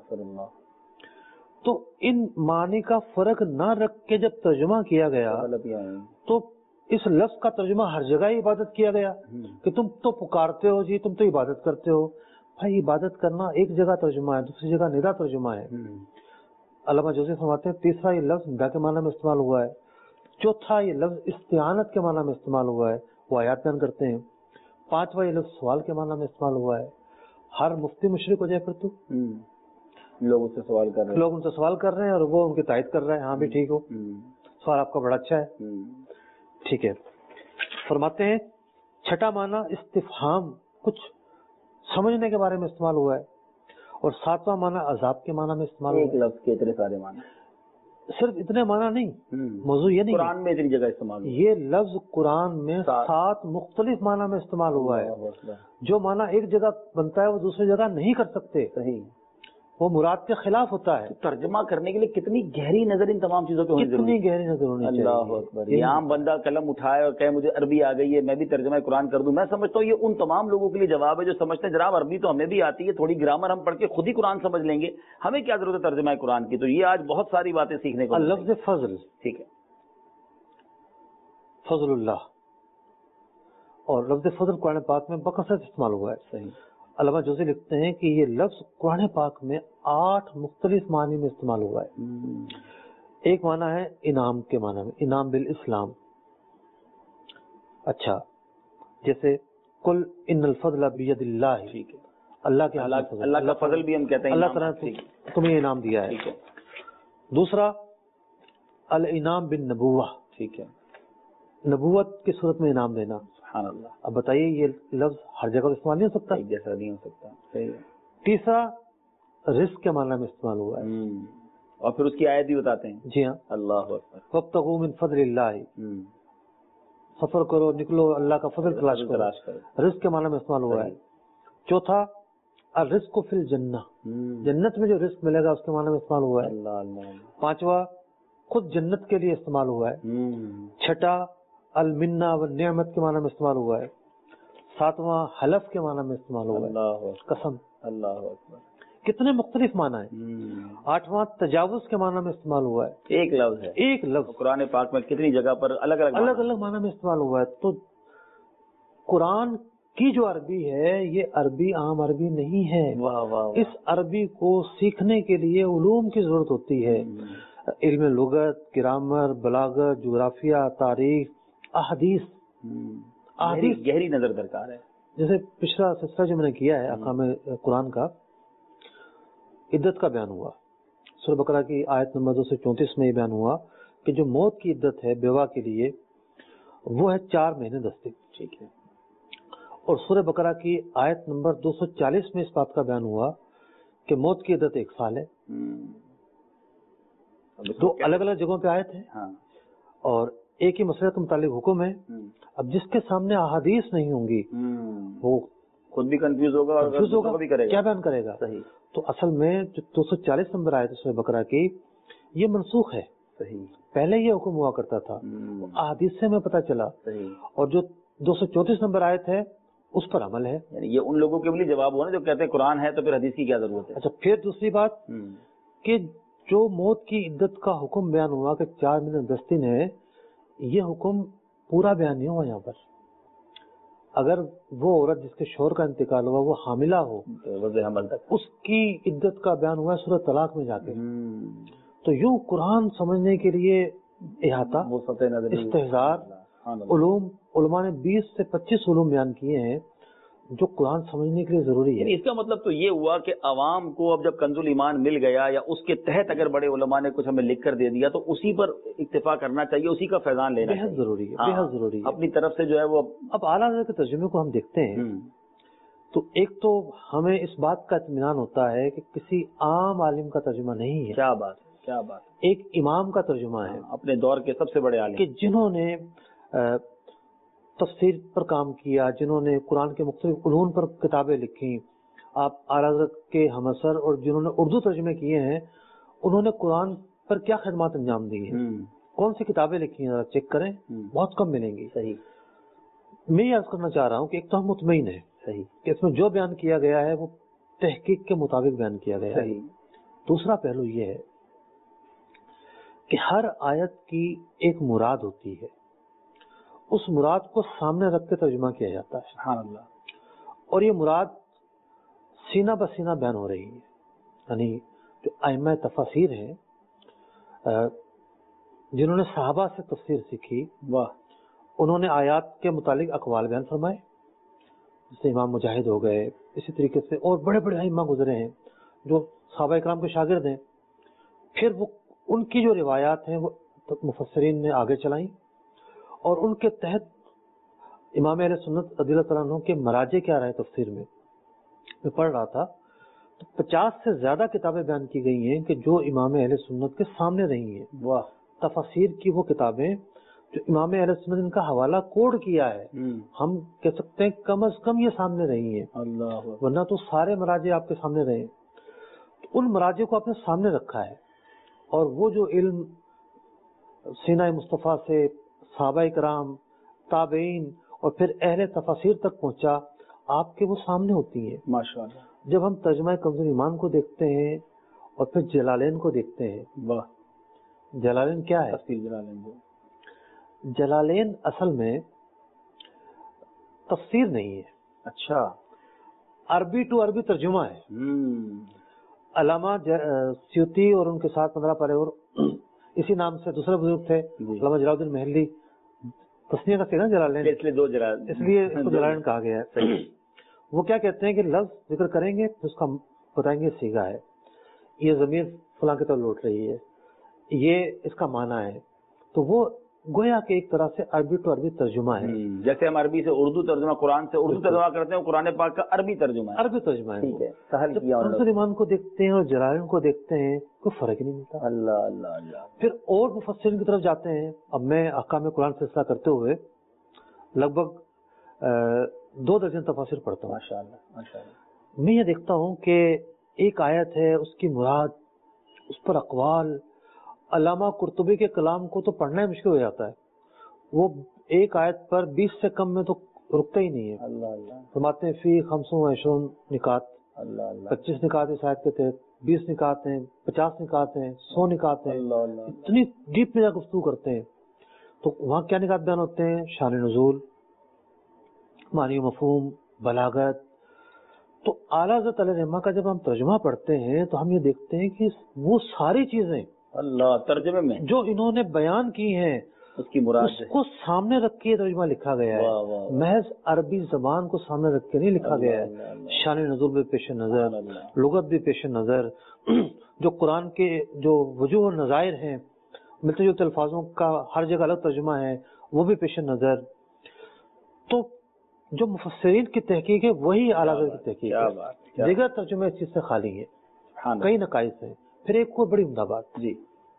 تو ان معنی کا فرق نہ رکھ کے جب ترجمہ کیا گیا تو اس لفظ کا ترجمہ ہر جگہ ہی عبادت کیا گیا کہ تم تو پکارتے ہو جی, تم تو عبادت کرتے ہو. بھائی عبادت کرنا ایک جگہ ترجمہ ہے, دوسری جگہ ندا ترجمہ ہے. علامہ جوزی فرماتے ہیں تیسرا یہ لفظ ندا کے معنی میں استعمال ہوا ہے. چوتھا یہ لفظ استعانت کے معنی میں استعمال ہوا ہے, وہ آیات بیان کرتے ہیں. پانچواں یہ لفظ سوال کے معنی میں استعمال ہوا ہے. ہر مفتی مشرک ہو جائے پھر تو لوگ اس سے سوال کر رہے ہیں, لوگ ان سے سوال کر رہے ہیں اور وہ ان کی تائید کر رہے ہیں, ہاں بھی ٹھیک ہو, سوال آپ کا بڑا اچھا ہے, ٹھیک ہے. فرماتے ہیں چھٹا معنی استفہام, کچھ سمجھنے کے بارے میں استعمال ہوا ہے. اور ساتواں معنی عذاب کے معنی میں استعمال ہوا ہے. ایک لفظ کے اتنے سارے معنی, صرف اتنے معنی نہیں, موضوع یہ نہیں قرآن میں اتنی جگہ استعمال ہوا. یہ لفظ قرآن میں سات مختلف معنی میں استعمال ہوا ہے. جو معنی ایک جگہ بنتا ہے وہ دوسری جگہ نہیں کر سکتے. صحیح. وہ مراد کے خلاف ہوتا ہے. ترجمہ کرنے کے لیے کتنی گہری نظر ان تمام چیزوں پہ ہونی ضروری ہے. کتنی گہری نظر ہونی چاہیے. اللہ اکبر. یہ عام بندہ قلم اٹھائے اور کہے مجھے عربی آ گئی ہے میں بھی ترجمہ قرآن کر دوں، میں سمجھتا ہوں یہ ان تمام لوگوں کے لیے جواب ہے جو سمجھتے ہیں جناب عربی تو ہمیں بھی آتی ہے، تھوڑی گرامر ہم پڑھ کے خود ہی قرآن سمجھ لیں گے، ہمیں کیا ضرورت ہے ترجمہ قرآن کی. تو یہ آج بہت ساری باتیں سیکھنے کو. لفظ فضل، ٹھیک ہے، فضل اللہ، اور لفظ فضل قرآن پاک میں بکثرت استعمال ہوا ہے. صحیح. علامہ جوزی لکھتے ہیں کہ یہ لفظ قرآن پاک میں آٹھ مختلف معنی میں استعمال ہوا ہے. ایک معنی ہے انعام کے معنی میں، انعام بالاسلام. اچھا، جیسے کل ان الفضل بید اللہ، ٹھیک ہے، اللہ کے اللہ کا فضل بھی ہم کہتے ہیں، اللہ تعالیٰ نے تمہیں انعام دیا ہے. ٹھیک ہے. دوسرا الانعام بالنبوہ، ٹھیک ہے، نبوت کی صورت میں انعام دینا. سبحان اللہ. اب بتائیے یہ لفظ ہر جگہ استعمال نہیں ہو سکتا. ایک جیسا نہیں ہو سکتا. صحیح ہے. تیسرا رزق کے معنی میں استعمال ہوا ہے، اور پھر اس کی آیت بھی بتاتے ہیں. جی ہاں، اللہ اکبر. وابتغوا من فضل اللہ، سفر کرو، نکلو، اللہ کا فضل تلاش کرو. رزق کے معنی میں استعمال ہوا ہے. چوتھا الرزق فی الجنہ، جنت میں جو رزق ملے گا اس کے معنی میں استعمال ہوا ہے. اللہ اللہ. پانچواں خود جنت کے لیے استعمال ہوا ہے. چھٹا المنہ والنعمت کے معنی میں استعمال ہوا ہے. ساتواں حلف کے معنی میں استعمال ہوا ہے، اللہ قسم. اللہ اکبر. کتنے مختلف معنی ہیں. آٹھواں تجاوز کے معنی میں استعمال ہوا ہے. ایک لفظ ہے، ایک لفظ قرآن پاک میں کتنی جگہ پر الگ الگ الگ الگ معنی میں استعمال ہوا ہے. تو قرآن کی جو عربی ہے یہ عربی عام عربی نہیں ہے. واہ واہ. اس عربی کو سیکھنے کے لیے علوم کی ضرورت ہوتی ہے، علم لغت، گرامر، بلاغت، جغرافیہ، تاریخ، احادیث. احادیث گہری نظر درکار ہے. جیسے پچھلا سلسلہ جو میں نے کیا ہے احکام قرآن کا، عدت کا بیان ہوا. سورہ بقرہ کی آیت نمبر دو سو چونتیس میں یہ بیان ہوا کہ جو موت کی عدت ہے بیوہ کے لیے وہ ہے چار مہینے دس دن. ٹھیک ہے. اور سورہ بقرہ کی آیت نمبر دو سو چالیس میں اس بات کا بیان ہوا کہ موت کی عدت ایک سال ہے. دو الگ الگ جگہوں پہ آیت ہے اور ایک ہی مسئلے کے متعلق حکم ہے. اب جس کے سامنے احادیث نہیں ہوں گی وہ خود بھی کنفیوز ہوگا اور کنفیوز ہوگا، بھی کرے گا، کیا بیان کرے گا. صحیح. تو اصل میں جو دو سو چالیس نمبر آیت ہے سورہ بقرہ کی یہ منسوخ ہے. صحیح. پہلے یہ حکم ہوا کرتا تھا، احادیث سے ہمیں پتہ چلا. صحیح. اور جو دو سو چونتیس نمبر آیت ہے اس پر عمل ہے. یعنی یہ ان لوگوں کے لیے جواب ہوا نا جو کہتے ہیں قرآن ہے تو پھر حدیث کی کیا ضرورت ہے. اچھا، پھر دوسری بات کہ جو موت کی عدت کا حکم بیان ہوا کہ چار مہینے دس دن ہے، یہ حکم پورا بیان نہیں ہوا یہاں پر. اگر وہ عورت جس کے شوہر کا انتقال ہوا وہ حاملہ ہو حمل تک اس کی عدت کا بیان ہوا ہے سورہ طلاق میں جا کے. تو یوں قرآن سمجھنے کے لیے احاطہ، استحضار، علوم، علماء نے بیس سے پچیس علوم بیان کیے ہیں جو قرآن سمجھنے کے لیے ضروری ہے. اس کا مطلب تو یہ ہوا کہ عوام کو اب جب کنز الایمان مل گیا یا اس کے تحت اگر بڑے علماء نے کچھ ہمیں لکھ کر دے دیا تو اسی پر اکتفا کرنا چاہیے، اسی کا فیضان لینا بے حد ضروری ہے. بے حد ضروری ہے. اپنی طرف سے جو ہے وہ اب اعلیٰ حضرت کے ترجمے کو ہم دیکھتے ہیں تو ایک تو ہمیں اس بات کا اطمینان ہوتا ہے کہ کسی عام عالم کا ترجمہ نہیں ہے. کیا بات کیا بات ایک امام کا ترجمہ ہے اپنے دور کے سب سے بڑے عالم کہ جنہوں نے تفسیر پر کام کیا، جنہوں نے قرآن کے مختلف علوم پر کتابیں لکھی. آپ اعلیٰ حضرت کے ہم اثر اور جنہوں نے اردو ترجمے کیے ہیں انہوں نے قرآن پر کیا خدمات انجام دی ہیں، کون سی کتابیں لکھی ہیں، ذرا چیک کریں، بہت کم ملیں گی. صحیح. میں یہ عرض کرنا چاہ رہا ہوں کہ ایک تو ہم مطمئن ہیں صحیح کہ اس میں جو بیان کیا گیا ہے وہ تحقیق کے مطابق بیان کیا گیا ہے. دوسرا پہلو یہ ہے کہ ہر آیت کی ایک مراد ہوتی ہے، اس مراد کو سامنے رکھ کے ترجمہ کیا جاتا ہے. سبحان اللہ. اور یہ مراد سینہ بسینہ بیان ہو رہی ہے. یعنی جو ائمہ تفاسیر ہیں جنہوں نے صحابہ سے تفسیر سیکھی، واہ، انہوں نے آیات کے متعلق اقوال بیان فرمائے، جیسے امام مجاہد ہو گئے، اسی طریقے سے اور بڑے بڑے ائمہ گزرے ہیں جو صحابہ اکرام کے شاگرد ہیں. پھر وہ ان کی جو روایات ہیں وہ مفسرین نے آگے چلائیں اور ان کے تحت امام اہل سنت رضی اللہ تعالیٰ عنہ کے مراجع کیا رہے تفسیر میں. میں پڑھ رہا تھا تو پچاس سے زیادہ کتابیں بیان کی گئی ہیں کہ جو امام اہل سنت کے سامنے رہی ہیں. واہ. تفاسیر کی وہ کتابیں جو امام اہل سنت ان کا حوالہ کوڈ کیا ہے، ہم کہہ سکتے ہیں کم از کم یہ سامنے رہی ہیں. اللہ. ورنہ تو سارے مراجع آپ کے سامنے رہے. ان مراجع کو آپ نے سامنے رکھا ہے، اور وہ جو علم سینہ مصطفیٰ سے صحابہ کرام، تابعین اور پھر اہل تفاسیر تک پہنچا، آپ کے وہ سامنے ہوتی ہیں ماشاءاللہ۔ جب ہم ترجمہ کنز ایمان کو دیکھتے ہیں اور پھر جلالین کو دیکھتے ہیں، واہ، جلالین کیا ہے؟ تفسیر جلالین جو جلالین اصل میں تفسیر نہیں ہے، اچھا، عربی ٹو عربی ترجمہ ہے۔ ہم علامہ سیوطی اور ان کے ساتھ پندرہ پارے اور اسی نام سے دوسرے بزرگ تھے، جی۔ علامہ جلال الدین محلی، تسنیہ کا سینا جلالین، اس لیے دو جلال، اس لیے اس کو جلالین کہا گیا ہے۔ وہ کیا کہتے ہیں کہ لفظ ذکر کریں گے تو اس کا بتائیں گے سیگا ہے، یہ ضمیر فلاں کی طرف لوٹ رہی ہے، یہ اس کا معنی ہے، تو وہ گویا کہ ایک طرح سے عربی ٹو عربی ترجمہ ہے۔ ہم، جیسے ہم عربی سے اردو ترجمہ، قرآن سے اردو ترجمہ کرتے ہیں، وہ قرآن پاک کا عربی ترجمہ ہے۔ عربی ترجمہ ہے، ٹھیک ہے، سہل جب کیا کنز ایمان کو دیکھتے ہیں اور جلالین کو دیکھتے ہیں کوئی فرق ہی نہیں ملتا۔ اللہ اللہ اللہ۔ پھر اور مفسرین کی طرف جاتے ہیں۔ اب میں احکام قرآن سلسلہ کرتے ہوئے لگ بھگ دو درجن تفاسیر پڑھتا ہوں۔ ماشاء اللہ ماشاء اللہ۔ میں یہ دیکھتا ہوں کہ ایک آیت ہے، اس کی مراد، اس پر اقوال، علامہ قرطبی کے کلام کو تو پڑھنا ہی مشکل ہو جاتا ہے، وہ ایک آیت پر بیس سے کم میں تو رکتا ہی نہیں ہے۔ اللہ اللہ فرماتے ہیں فی خمسوں و عشرون نکات، اللہ اللہ پچیس نکات اس آیت کے تحت، بیس نکات ہیں، پچاس نکات ہیں، سو نکات ہیں، اللہ اللہ۔ اتنی ڈیپ میں جا گفتگو کرتے ہیں۔ تو وہاں کیا نکات بیان ہوتے ہیں؟ شان نزول، معنی و مفہوم، بلاغت۔ تو اعلیٰ حضرت علیہ رحمہ کا جب ہم ترجمہ پڑھتے ہیں تو ہم یہ دیکھتے ہیں کہ وہ ساری چیزیں اللہ ترجمے میں جو انہوں نے بیان کی ہیں اس کی مراد اس کو سامنے رکھ کے ترجمہ لکھا گیا واہ ہے، واہ محض عربی زبان کو سامنے رکھ کے نہیں لکھا گیا اللہ ہے۔ اللہ۔ شان نزول بھی پیش نظر، اللہ۔ لغت بھی پیش نظر، جو قرآن کے جو وجوہ و نظائر ہیں، ملتے جلتے الفاظوں کا ہر جگہ الگ ترجمہ ہے، وہ بھی پیش نظر۔ تو جو مفسرین کی تحقیق ہے وہی اعلیٰ حضرت کی تحقیق کیا ہے، بات، کیا دیگر ترجمے اس چیز سے خالی ہیں، بات۔ کئی نقائص ہیں۔ پھر ایک کو بڑی عمدہ بات، جی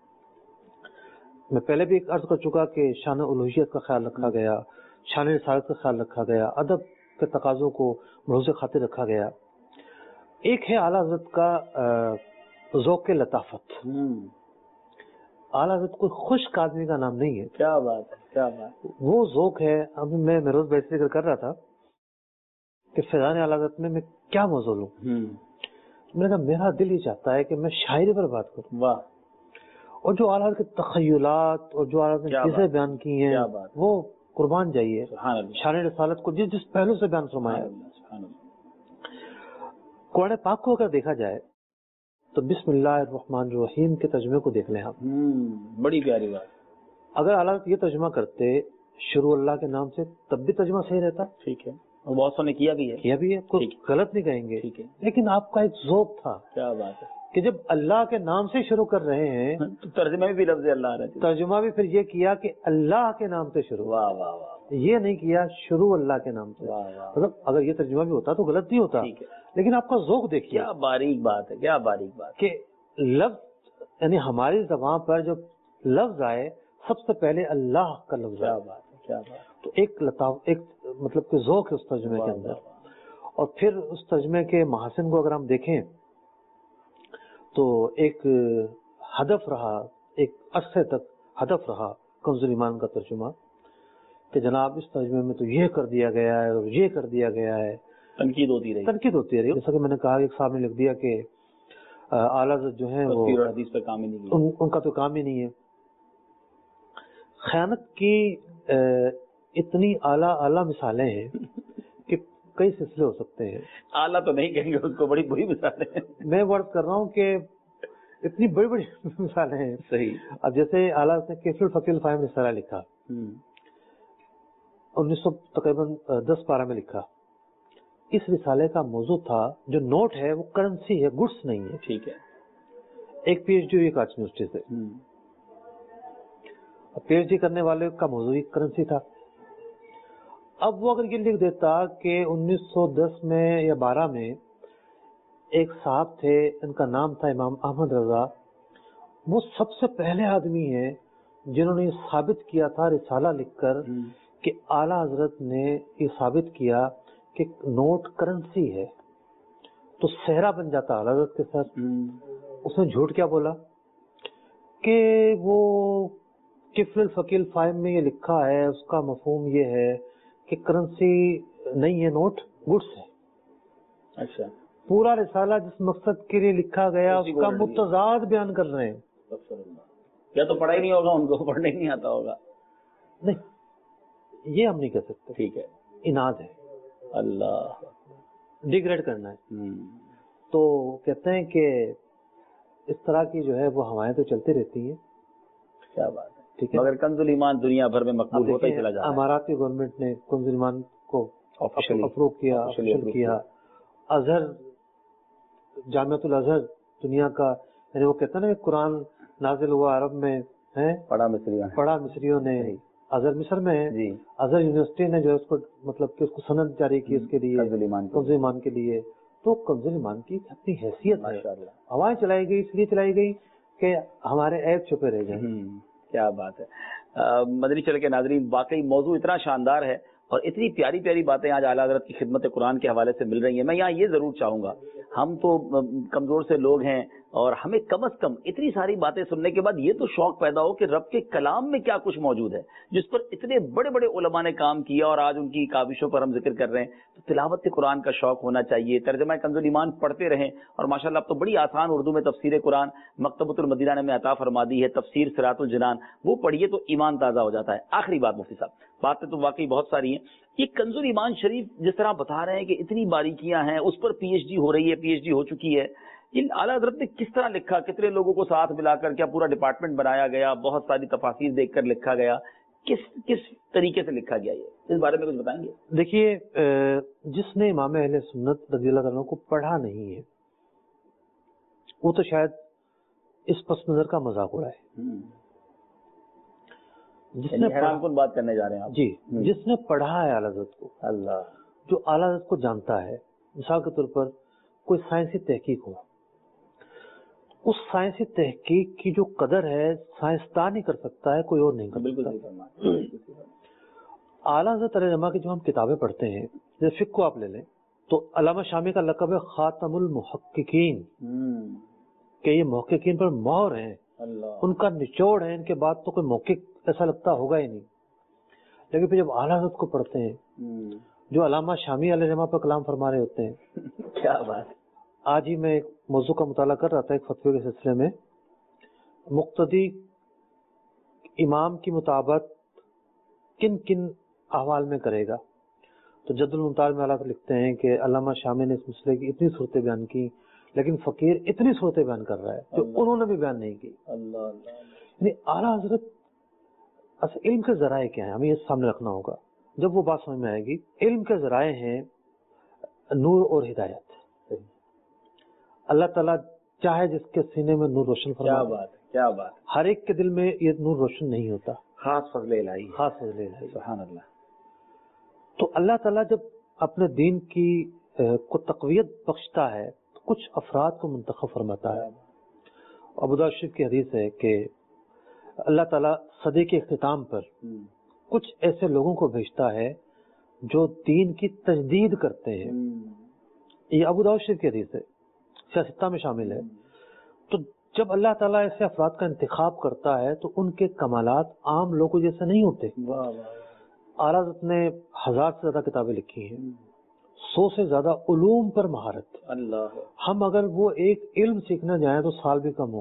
میں پہلے بھی ایک عرض کر چکا کہ شان الوہیت کا خیال رکھا گیا، شان رسالت کا خیال رکھا گیا، ادب کے تقاضوں کو ملحوظ خاطر رکھا گیا۔ ایک ہے اعلیٰ حضرت کا ذوق لطافت۔ ہم، اعلیٰ حضرت کوئی خشک آدمی کا نام نہیں ہے، کیا بات ہے، کیا بات۔ وہ ذوق ہے۔ ابھی میں مہروز بھائی سے ذکر کر رہا تھا کہ فیضان اعلیٰ حضرت میں میں کیا موضوع لوں، ہم، میں نے کہا میرا دل ہی چاہتا ہے کہ میں شاعری پر بات کروں، واہ، اور جو اعلیٰ حضرت کے تخیلات اور جو اعلیٰ حضرت کیا نے چیزیں بات، بیان کی ہیں کیا بات۔ وہ قربان جائیے۔ سبحان اللہ شان رسالت کو جس جس پہلو سے بیان فرمایا سبحان اللہ سبحان اللہ۔ قرآن پاک کو اگر دیکھا جائے تو بسم اللہ الرحمن الرحیم کے ترجمے کو دیکھ لیں آپ، ہم، بڑی پیاری بات۔ اگر اعلیٰ حضرت یہ ترجمہ کرتے شروع اللہ کے نام سے تب بھی ترجمہ صحیح رہتا، ٹھیک ہے، اور بہت سو نے کیا بھی ہے۔ کیا بھی ہے، کوئی ٹھیک غلط نہیں کہیں گے، ٹھیک ہے، لیکن آپ کا ایک ذوق تھا کیا بات ہے۔ کہ جب اللہ کے نام سے شروع کر رہے ہیں تو ترجمے میں بھی لفظ اللہ آ رہے تھے۔ ترجمہ بھی پھر یہ کیا کہ اللہ کے نام سے شروع، واہ واہ واہ یہ نہیں کیا شروع اللہ کے نام سے۔ واہ واہ۔ مطلب اگر یہ ترجمہ بھی ہوتا تو غلط نہیں ہوتا، ٹھیک ہے، لیکن آپ کا ذوق دیکھیے کیا باریک بات ہے، کیا باریک بات۔ کہ لفظ یعنی ہماری زبان پر جو لفظ آئے سب سے پہلے اللہ کا لفظ کیا آئے، بات ہے، کیا بات۔ تو ایک لطاف ایک مطلب کہ ذوق ہے اس ترجمے کے اندر۔ اور پھر اس ترجمے کے محاسن کو اگر ہم دیکھیں تو ایک ہدف رہا، ایک عرصے تک ہدف رہا کنز ایمان کا ترجمہ کہ جناب اس ترجمے میں تو یہ کر دیا گیا ہے اور یہ کر دیا گیا ہے، تنقید ہوتی رہی، تنقید ہوتی رہی۔ جیسا کہ میں نے کہا ایک صاحب نے لکھ دیا کہ اعلیٰ حضرت جو ہیں وہ تفسیر اور حدیث پہ کام ہی نہیں کیا۔ ان, ان کا تو کام ہی نہیں ہے۔ خیانت کی اتنی اعلیٰ اعلیٰ مثالیں ہیں کہ کئی سلسلے ہو سکتے ہیں۔ اعلیٰ تو نہیں کہیں گے اس کو، بڑی بری مثالیں ہیں۔ میں ورد کر رہا ہوں کہ اتنی بڑی بڑی مثالیں ہیں۔ صحیح۔ اب جیسے اعلیٰ نے کیف الفقی الفاہم رسالہ لکھا، ہم، انیس سو تقریباً دس پارہ میں لکھا۔ اس رسالے کا موضوع تھا جو نوٹ ہے وہ کرنسی ہے، گڈس نہیں ہے۔ ٹھیک ہے۔ ایک پی ایچ ڈی ہوئی کراچی یونیورسٹی سے، ہم، پی ایچ ڈی کرنے والے کا موضوع ہی کرنسی تھا۔ اب وہ اگر یہ لکھ دیتا کہ انیس سو دس میں یا بارہ میں ایک صاحب تھے، ان کا نام تھا امام احمد رضا، وہ سب سے پہلے آدمی ہیں جنہوں نے یہ ثابت کیا تھا رسالہ لکھ کر ہم، کہ اعلیٰ حضرت نے یہ ثابت کیا کہ نوٹ کرنسی ہے، تو صحرا بن جاتا اعلیٰ حضرت کے ساتھ۔ ہم، اس نے جھوٹ کیا بولا کہ وہ کفل فقیل فائم میں یہ لکھا ہے، اس کا مفہوم یہ ہے کہ کرنسی نہیں ہے، نوٹ گڈس ہے. اچھا، پورا رسالہ جس مقصد کے لیے لکھا گیا اس کا متضاد بیان کر رہے ہیں. کیا تو پڑھا ہی نہیں ہوگا، ان کو پڑھنے نہیں آتا ہوگا. نہیں، یہ ہم نہیں کہہ سکتے. ٹھیک ہے، اناد ہے، اللہ ڈیگریڈ کرنا ہے. تو کہتے ہیں کہ اس طرح کی جو ہے وہ ہوائیں تو چلتی رہتی ہیں. کیا بات ہے. ٹھیک ہے، مگر کنز الایمان دنیا بھر میں مقبول ہوتا ہی چلا جا رہا ہے. امارات کی گورنمنٹ نے کنز الایمان کو اپروو کیا، آفیشل کیا. ازہر، جامعۃ الازہر دنیا کا، یعنی وہ کہتے ہیں نا کہ قرآن نازل ہوا عرب میں ہے، پڑھا مصریوں پڑھا مصریوں نے. ازہر مصر میں ہے. جی، ازہر یونیورسٹی نے جو اس کو مطلب کہ اس کو سند جاری کی اس کے لیے، کنز ایمان کے لیے. تو کنز ایمان کی اپنی حیثیت ہے. ہوائیں چلائی گئی، اس لیے چلائی گئی کہ ہمارے عیب چھپے رہ جائیں. کیا بات ہے. مدنی چینل کے ناظرین، واقعی موضوع اتنا شاندار ہے اور اتنی پیاری پیاری باتیں آج اعلیٰ حضرت کی خدمت قرآن کے حوالے سے مل رہی ہیں. میں یہاں یہ ضرور چاہوں گا، ہم تو کمزور سے لوگ ہیں اور ہمیں کم از کم اتنی ساری باتیں سننے کے بعد یہ تو شوق پیدا ہو کہ رب کے کلام میں کیا کچھ موجود ہے جس پر اتنے بڑے بڑے علماء نے کام کیا اور آج ان کی کاوشوں پر ہم ذکر کر رہے ہیں. تو تلاوت قرآن کا شوق ہونا چاہیے. ترجمہ کنز الایمان پڑھتے رہیں. اور ماشاءاللہ اب تو بڑی آسان اردو میں تفسیر قرآن مکتبۃ المدینہ نے ہمیں عطا فرما دی ہے. تفسیر صراط الجنان وہ پڑھیے تو ایمان تازہ ہو جاتا ہے. آخری بات مفتی صاحب، باتیں تو واقعی بہت ساری ہیں. یہ کنز الایمان شریف جس طرح بتا رہے ہیں کہ اتنی باریکیاں ہیں، اس پر پی ایچ ڈی ہو رہی ہے، پی ایچ ڈی ہو چکی ہے. یہ اعلیٰ حضرت نے کس طرح لکھا، کتنے لوگوں کو ساتھ ملا کر کیا پورا ڈپارٹمنٹ بنایا گیا، بہت ساری تفاسیر دیکھ کر لکھا گیا، کس کس طریقے سے لکھا گیا، یہ اس بارے میں کچھ بتائیں گے؟ دیکھیے، جس نے امام اہل سنت رضی اللہ عنہ کو پڑھا نہیں ہے وہ تو شاید اس پس منظر کا مذاق اڑائے. جس نے حیران کن بات کرنے جا رہے ہیں آپ. جی، جس نے پڑھا ہے اعلیٰ حضرت کو، اللہ جو اعلیٰ حضرت کو جانتا ہے. مثال کے طور پر کوئی سائنسی تحقیق ہو، اس سائنسی تحقیق کی جو قدر ہے سائنسدان ہی کر سکتا ہے، کوئی اور نہیں کر سکتا. اعلیٰ حضرت علیہ رحمہ کی جو ہم کتابیں پڑھتے ہیں، جیسے فقہ کو آپ لے لیں تو علامہ شامی کا لقب ہے خاتم المحققین، کہ یہ محققین پر مہر ہیں، ان کا نچوڑ ہے، ان کے بعد تو کوئی محقق ایسا لگتا ہوگا ہی نہیں. لیکن پھر جب اعلیٰ حضرت کو پڑھتے ہیں جو علامہ شامی علیہ رحمہ پر کلام فرما رہے ہوتے ہیں. کیا بات. آج ہی میں ایک موضوع کا مطالعہ کر رہا تھا ایک فتوے کے سلسلے میں، مقتدی امام کی مطابقت کن کن احوال میں کرے گا. تو جد الممتاز میں اللہ لکھتے ہیں کہ علامہ شامی نے اس مسئلے کی اتنی صورتیں بیان کی، لیکن فقیر اتنی صورتیں بیان کر رہا ہے جو انہوں نے بھی بیان نہیں کی. یعنی اعلیٰ حضرت اصل علم کے ذرائع کیا ہیں، ہمیں یہ سامنے رکھنا ہوگا. جب وہ بات سمجھ میں آئے گی، علم کے ذرائع ہیں نور اور ہدایت. اللہ تعالیٰ چاہے جس کے سینے میں نور روشن فرمائے. کیا بات ہے، کیا بات. ہر ایک کے دل میں یہ نور روشن نہیں ہوتا، خاص فضل الہی، خاص فضل الہی. سبحان اللہ. تو اللہ تعالیٰ جب اپنے دین کی کو تقویت بخشتا ہے تو کچھ افراد کو منتخب فرماتا ہے. ابو داؤد شریف کی حدیث ہے کہ اللہ تعالیٰ صدی کے اختتام پر کچھ ایسے لوگوں کو بھیجتا ہے جو دین کی تجدید کرتے ہیں. یہ ابو داؤد شریف کی حدیث ہے، سیاستہ میں شامل ہے. تو جب اللہ تعالیٰ ایسے افراد کا انتخاب کرتا ہے تو ان کے کمالات عام لوگوں جیسے نہیں ہوتے. اعلیٰ حضرت نے ہزار سے زیادہ کتابیں لکھی ہیں، سو سے زیادہ علوم پر مہارت. اللہ، ہم اگر وہ ایک علم سیکھنا جائیں تو سال بھی کم ہو،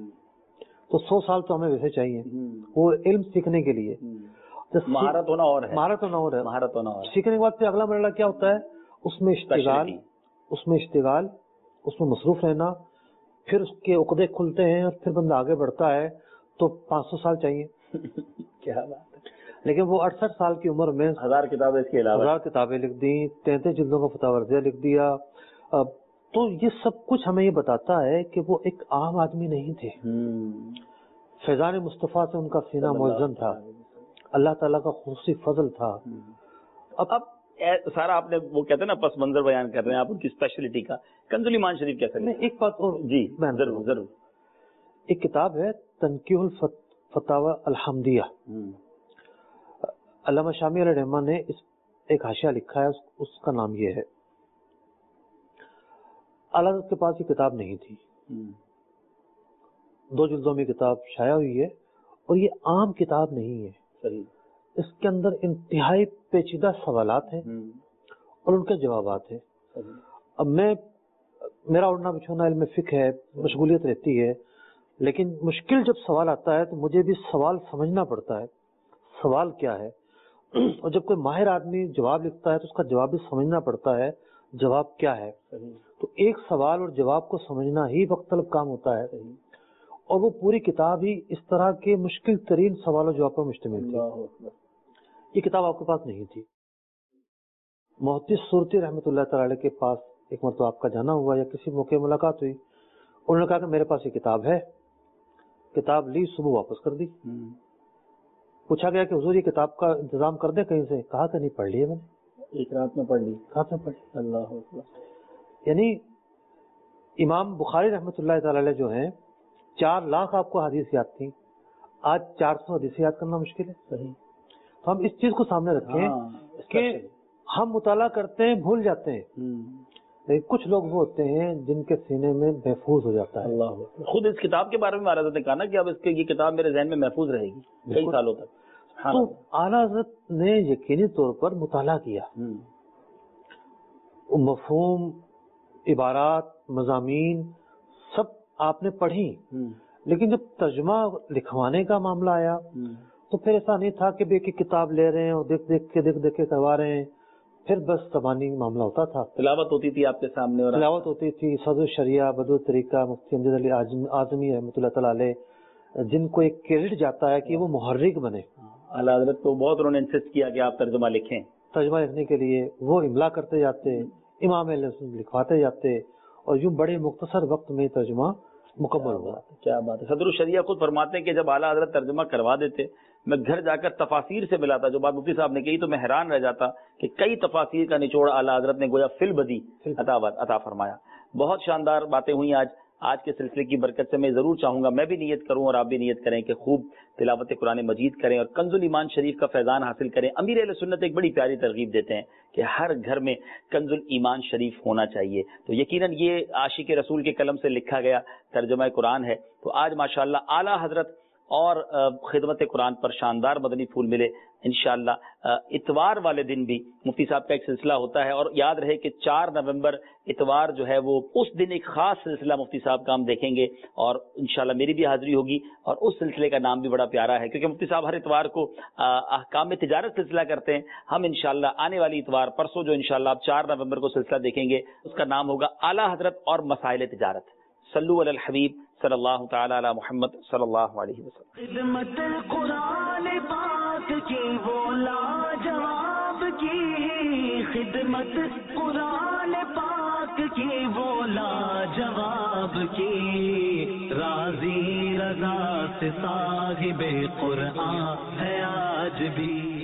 تو سو سال تو ہمیں ویسے چاہیے وہ علم سیکھنے کے لیے. مہارت ہونا اور ہے، مہارت ہونا اور ہے، مہارت ہونا اور سیکھنے کے بعد پھر اگلا مرحلہ کیا ہوتا ہے، اس میں اشتغال، اس میں اشتغال اس میں مصروف رہنا، پھر اس کے عقدے کھلتے ہیں اور پھر بندہ آگے بڑھتا ہے تو پانچ سو سال چاہیے. کیا بات ہے. لیکن وہ اڑسٹھ سال کی عمر میں ہزار کتابیں اس کے علاوہ ہزار کتابیں لکھ دی، تینتیس جلدوں کا فتح ورزیہ لکھ دیا. تو یہ سب کچھ ہمیں یہ بتاتا ہے کہ وہ ایک عام آدمی نہیں تھے. فیضان مصطفیٰ سے ان کا سینہ موزن تھا، اللہ تعالیٰ کا خصوصی فضل تھا. اب اب سارا آپ نے وہ کہتے ہیں نا پس منظر بیان کر رہے ہیں آپ ان کی اسپیشلٹی کا. کنز الایمان شریف کیسے؟ میں ایک بات اور جی ضرور ضرور. ایک کتاب ہے تنقیح الفتاوی الحمدیہ، علامہ شامی علیہ رحمہ نے اس ایک حاشیہ لکھا ہے، اس کا نام یہ ہے. اعلیٰ حضرت کے پاس یہ کتاب نہیں تھی، دو جلدوں میں کتاب شائع ہوئی ہے اور یہ عام کتاب نہیں ہے. صحیح. اس کے اندر انتہائی پیچیدہ سوالات ہیں اور ان کے جوابات ہیں. اب میں میرا اڑنا بچھونا علم فقہ ہے, مشغولیت رہتی ہے, لیکن مشکل جب سوال آتا ہے تو مجھے بھی سوال سمجھنا پڑتا ہے سوال کیا ہے, اور جب کوئی ماہر آدمی جواب لکھتا ہے تو اس کا جواب بھی سمجھنا پڑتا ہے جواب کیا ہے. تو ایک سوال اور جواب کو سمجھنا ہی وقت طلب کام ہوتا ہے, اور وہ پوری کتاب ہی اس طرح کے مشکل ترین سوال و جواب پر مشتمل تھی. یہ کتاب آپ کے پاس نہیں تھی. محدث سورتی رحمۃ اللہ تعالی کے پاس ایک مرتبہ آپ کا جانا ہوا یا کسی موقع ملاقات ہوئی, انہوں نے کہا کہ میرے پاس یہ کتاب ہے. کتاب لی, صبح واپس کر دی. پوچھا گیا کہ حضور یہ کتاب کا انتظام کر دیں کہیں سے, کہا کہ نہیں پڑھ لی ہے میں نے, ایک رات میں پڑھ لی. رات میں پڑھ لی. اللہ اکبر. یعنی امام بخاری رحمۃ اللہ تعالی علیہ جو ہیں چار لاکھ آپ کو حدیث یاد تھیں, آج چار سو حدیث یاد کرنا مشکل ہے. صحیح. تو ہم اس چیز کو سامنے رکھیں کہ ہم مطالعہ کرتے ہیں بھول جاتے ہیں, لیکن کچھ لوگ وہ ہوتے ہیں جن کے سینے میں محفوظ ہو جاتا ہے. اللہ. خود اس کتاب کے بارے میں اعلیٰ حضرت نے کہا نا کہ اب اس کی یہ کتاب میرے ذہن میں محفوظ رہے گی کئی سالوں تک. تو اعلیٰ حضرت نے یقینی طور پر مطالعہ کیا, مفہوم, عبارات, مضامین سب آپ نے پڑھی, لیکن جب ترجمہ لکھوانے کا معاملہ آیا تو پھر ایسا نہیں تھا کہ بے کی کتاب لے رہے ہیں اور دیکھ دیکھ کے دیکھ دیکھ کے کروا رہے ہیں, پھر بس زبانی معاملہ ہوتا تھا. تلاوت ہوتی تھی آپ کے سامنے, اور تلاوت ہوتی تھی. صدر الشریعہ بدر طریقہ مفتی امجد علی اعظمی رحمۃ اللہ تعالی علیہ, جن کو ایک کریڈٹ جاتا ہے کہ وہ محرک بنے. اعلیٰ حضرت کو بہت انہوں نے انسسٹ کیا کہ آپ ترجمہ لکھیں. ترجمہ لکھنے کے لیے وہ املا کرتے جاتے, امام لکھواتے جاتے, اور یوں بڑے مختصر وقت میں ترجمہ مکمل ہوا. کیا بات ہے. صدر الشریعہ خود فرماتے ہیں کہ جب اعلیٰ حضرت ترجمہ کروا دیتے, میں گھر جا کر تفاسیر سے ملا تھا. جو بات مفتی صاحب نے کہی تو میں حیران رہ جاتا کہ کئی تفاسیر کا نچوڑ اعلیٰ حضرت نے گویا فل بدی عطا عطا فرمایا. بہت شاندار باتیں ہوئی آج. آج کے سلسلے کی برکت سے میں ضرور چاہوں گا, میں بھی نیت کروں اور آپ بھی نیت کریں کہ خوب تلاوت قرآن مجید کریں اور کنز الایمان شریف کا فیضان حاصل کریں. امیر اہل سنت ایک بڑی پیاری ترغیب دیتے ہیں کہ ہر گھر میں کنز الایمان شریف ہونا چاہیے. تو یقیناً یہ عاشق رسول کے قلم سے لکھا گیا ترجمہ قرآن ہے. تو آج ماشاءاللہ اعلیٰ حضرت اور خدمت قرآن پر شاندار مدنی پھول ملے. انشاءاللہ اتوار والے دن بھی مفتی صاحب کا ایک سلسلہ ہوتا ہے, اور یاد رہے کہ چار نومبر اتوار جو ہے وہ اس دن ایک خاص سلسلہ مفتی صاحب کا ہم دیکھیں گے, اور انشاءاللہ میری بھی حاضری ہوگی. اور اس سلسلے کا نام بھی بڑا پیارا ہے کیونکہ مفتی صاحب ہر اتوار کو احکام تجارت سلسلہ کرتے ہیں. ہم انشاءاللہ آنے والی اتوار پرسوں جو انشاءاللہ آپ چار نومبر کو سلسلہ دیکھیں گے, اس کا نام ہوگا اعلیٰ حضرت اور مسائل تجارت. صلو علی الحبیب صلی اللہ تعالی علی محمد صلی اللہ علیہ وسلم. خدمت قرآن پاک کی وہ لاجواب کی, خدمت قرآن پاک کی وہ لاجواب کی, راضی رضا سے صاحب قرآن ہے آج بھی.